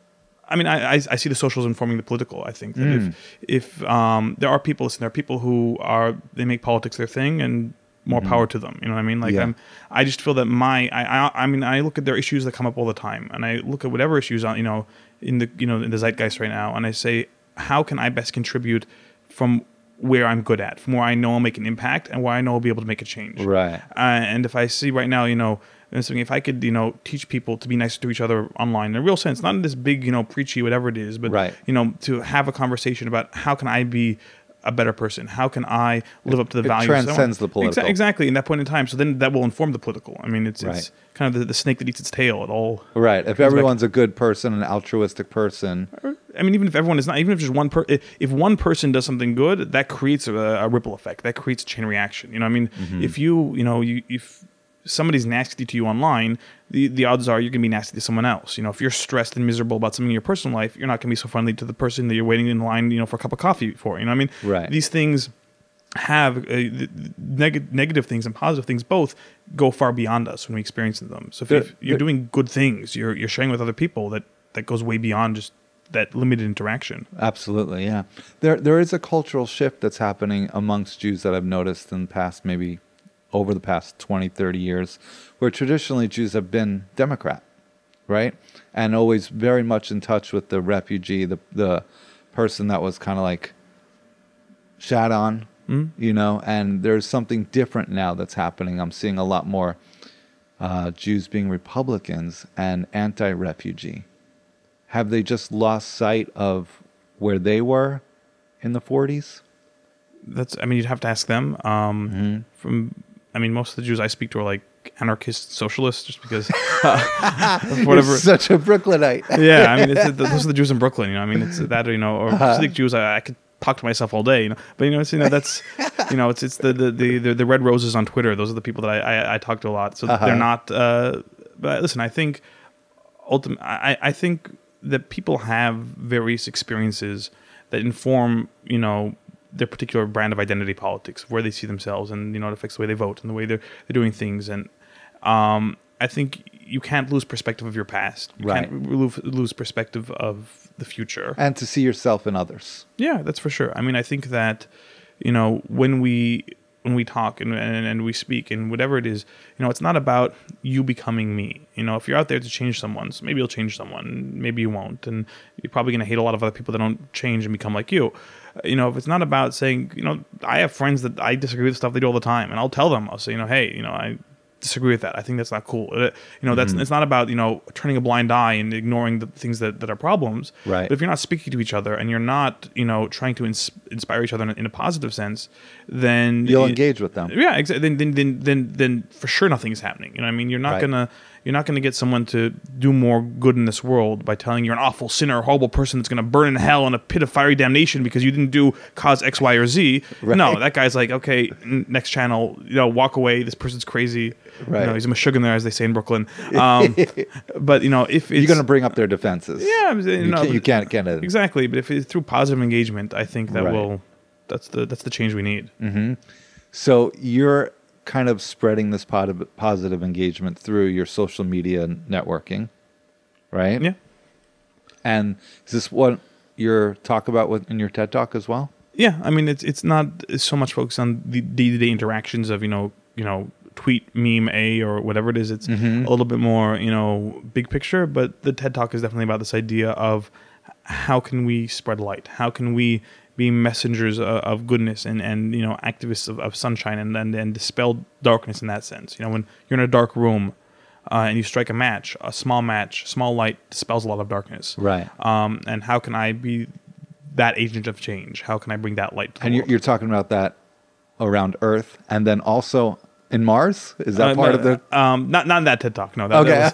I mean, I see the social as informing the political. I think that if there are people, listen, there are people who they make politics their thing, and more power to them. You know what I mean? Like, Yeah. I just feel that I mean, I look at their issues that come up all the time, and I look at whatever issues in the zeitgeist right now, and I say, how can I best contribute from where I'm good at, from where I know I'll make an impact, and where I know I'll be able to make a change. Right. And if I see right now, if I could, teach people to be nicer to each other online in a real sense, not in this big, preachy, whatever it is, but, Right. To have a conversation about how can I be a better person? How can I live up to the It values? transcends the political. Exactly, in that point in time. So then that will inform the political. I mean, it's Right. kind of the snake that eats its tail. It all Right. If everyone's a good person, an altruistic person. I mean, even if everyone is not, even if just if one person does something good, that creates a ripple effect. That creates a chain reaction. You know what I mean? If if somebody's nasty to you online, the odds are you're going to be nasty to someone else. If you're stressed and miserable about something in your personal life, you're not going to be so friendly to the person that you're waiting in line, for a cup of coffee for. You know what I mean? Right. These things have negative things and positive things both go far beyond us when we experience them. So if you're doing good things, you're sharing with other people, that goes way beyond just that limited interaction. Absolutely, yeah. There is a cultural shift that's happening amongst Jews that I've noticed in the past, maybe over the past 20, 30 years, where traditionally Jews have been Democrat, right? And always very much in touch with the refugee, the person that was kind of like shat on, and there's something different now that's happening. I'm seeing a lot more Jews being Republicans and anti-refugee. Have they just lost sight of where they were in the 40s? You'd have to ask them. Most of the Jews I speak to are like anarchist socialists, just because whatever. You're such a Brooklynite. Yeah, those are the Jews in Brooklyn. It's that, or Hasidic Jews. I could talk to myself all day, But that's it's the red roses on Twitter. Those are the people that I talk to a lot. So they're not. But listen, I think I think that people have various experiences that inform their particular brand of identity politics, where they see themselves, and it affects the way they vote and the way they're doing things. And I think you can't lose perspective of your past. You can't lose perspective of the future, and to see yourself in others. Yeah, that's for sure. I think that when we talk and we speak and whatever it is, it's not about you becoming me. If you're out there to change someone, so maybe you'll change someone, maybe you won't, and you're probably going to hate a lot of other people that don't change and become like you. If it's not about saying, I have friends that I disagree with stuff they do all the time, and I'll tell them, I'll say, hey, I disagree with that. I think that's not cool. That's it's not about turning a blind eye and ignoring the things that are problems. Right. But if you're not speaking to each other and you're not trying to inspire each other in a positive sense, then you'll engage with them. Yeah, exactly. Then for sure nothing's happening. You're not gonna get someone to do more good in this world by telling you're an awful sinner, a horrible person that's gonna burn in hell in a pit of fiery damnation because you didn't do cause X, Y, or Z. Right. No, that guy's like, okay, next channel, walk away. This person's crazy. Right. He's a meshuggah there, as they say in Brooklyn. But if it's, you're going to bring up their defenses. Yeah, you can't get it. Exactly. But if it's through positive engagement, I think that Right. that's the change we need. Mm-hmm. So you're kind of spreading this positive engagement through your social media networking, right? Yeah. And is this what you talk about in your TED Talk as well? Yeah, it's not so much focused on the day-to-day interactions of tweet meme A or whatever it is. It's a little bit more big picture. But the TED Talk is definitely about this idea of how can we spread light? How can we be messengers of goodness and activists of sunshine and dispel darkness in that sense? When you're in a dark room and you strike a small light dispels a lot of darkness. Right. And how can I be that agent of change? How can I bring that light to the And world? you're talking about that around Earth and then also in Mars? Is that part of the... Not in that TED Talk, no.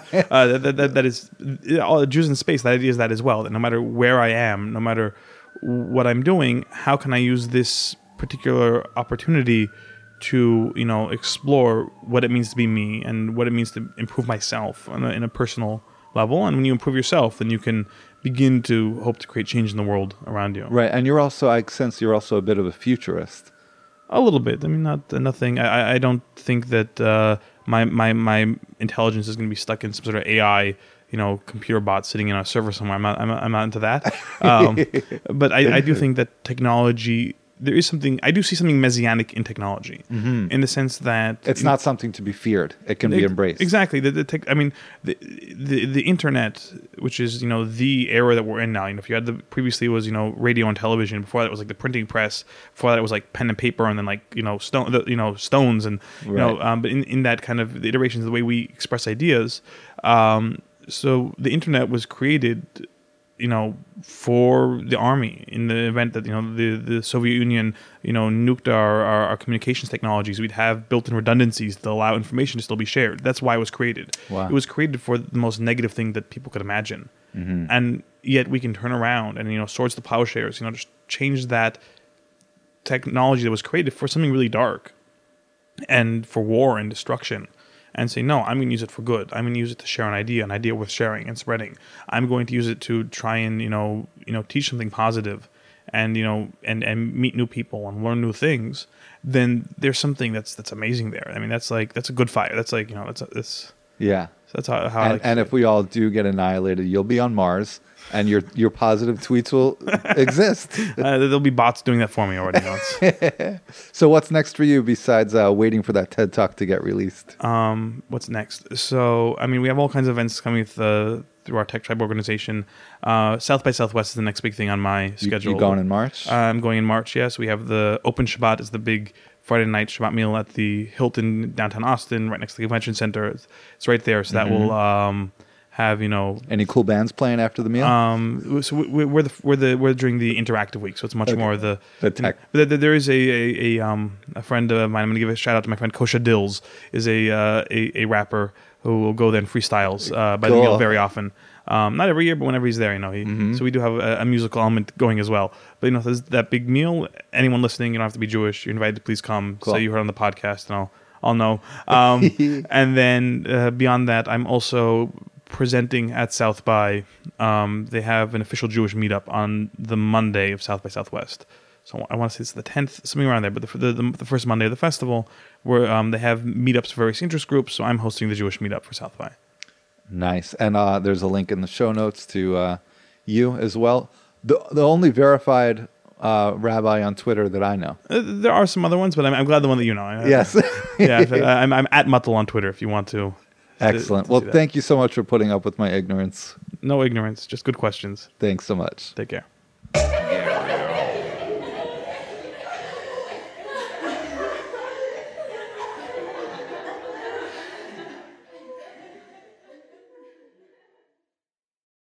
That is Jews in space. That idea is that as well, that no matter where I am, no matter what I'm doing, how can I use this particular opportunity to explore what it means to be me and what it means to improve myself in a personal level. And when you improve yourself, then you can begin to hope to create change in the world around you. Right, and I sense you're also a bit of a futurist. A little bit. Nothing. I don't think that my intelligence is going to be stuck in some sort of AI computer bot sitting in a server somewhere. I'm not into that. But I do think that technology. There is something. I do see something messianic in technology, in the sense that It's not something to be feared. It can be embraced. Exactly. The internet, which is the era that we're in now. If you had previously it was radio and television. Before that it was like the printing press. Before that it was like pen and paper, and then stones and Right. But in that kind of the iterations, the way we express ideas. So the internet was created, for the army in the event that the Soviet Union nuked our communications technologies. We'd have built-in redundancies to allow information to still be shared. That's why it was created. Wow. It was created for the most negative thing that people could imagine, and yet we can turn around and swords to plowshares. Just change that technology that was created for something really dark and for war and destruction. And say, no, I'm going to use it for good. I'm going to use it to share an idea worth sharing and spreading. I'm going to use it to try and teach something positive, and and meet new people and learn new things. Then there's something that's amazing there. I mean, that's a good fire. That's Yeah. that's how I like. And if we all do get annihilated, you'll be on Mars, and your positive tweets will exist. There'll be bots doing that for me already. So what's next for you besides waiting for that TED Talk to get released? What's next? So, I mean, we have all kinds of events coming through our Tech Tribe organization. South by Southwest is the next big thing on my schedule. You going in March? I'm going in March, yes. We have the Open Shabbat is the big Friday night Shabbat meal at the Hilton downtown Austin, right next to the convention center. It's right there. So that will have Any cool bands playing after the meal? so we're during the interactive week, so it's much more the tech. But there is a friend of mine. I'm going to give a shout out to my friend Kosha Dills, is a rapper who will go there and freestyles by the meal very often. Not every year, but whenever he's there, So we do have a musical element going as well. But there's that big meal. Anyone listening, you don't have to be Jewish. You're invited to please come. Cool. Say you heard on the podcast, and I'll know. And then beyond that, I'm also presenting at South by. They have an official Jewish meetup on the Monday of South by Southwest. So I want to say it's the 10th, something around there. But the first Monday of the festival, where they have meetups for various interest groups. So I'm hosting the Jewish meetup for South by. Nice. And there's a link in the show notes to you as well. The only verified rabbi on Twitter that I know. There are some other ones, but I'm glad the one that you know. Yes. Yeah, I'm at Muttel on Twitter if you want to. Excellent. to Well, see that. thank you so much for putting up with my ignorance. No ignorance, just good questions. Thanks so much. Take care.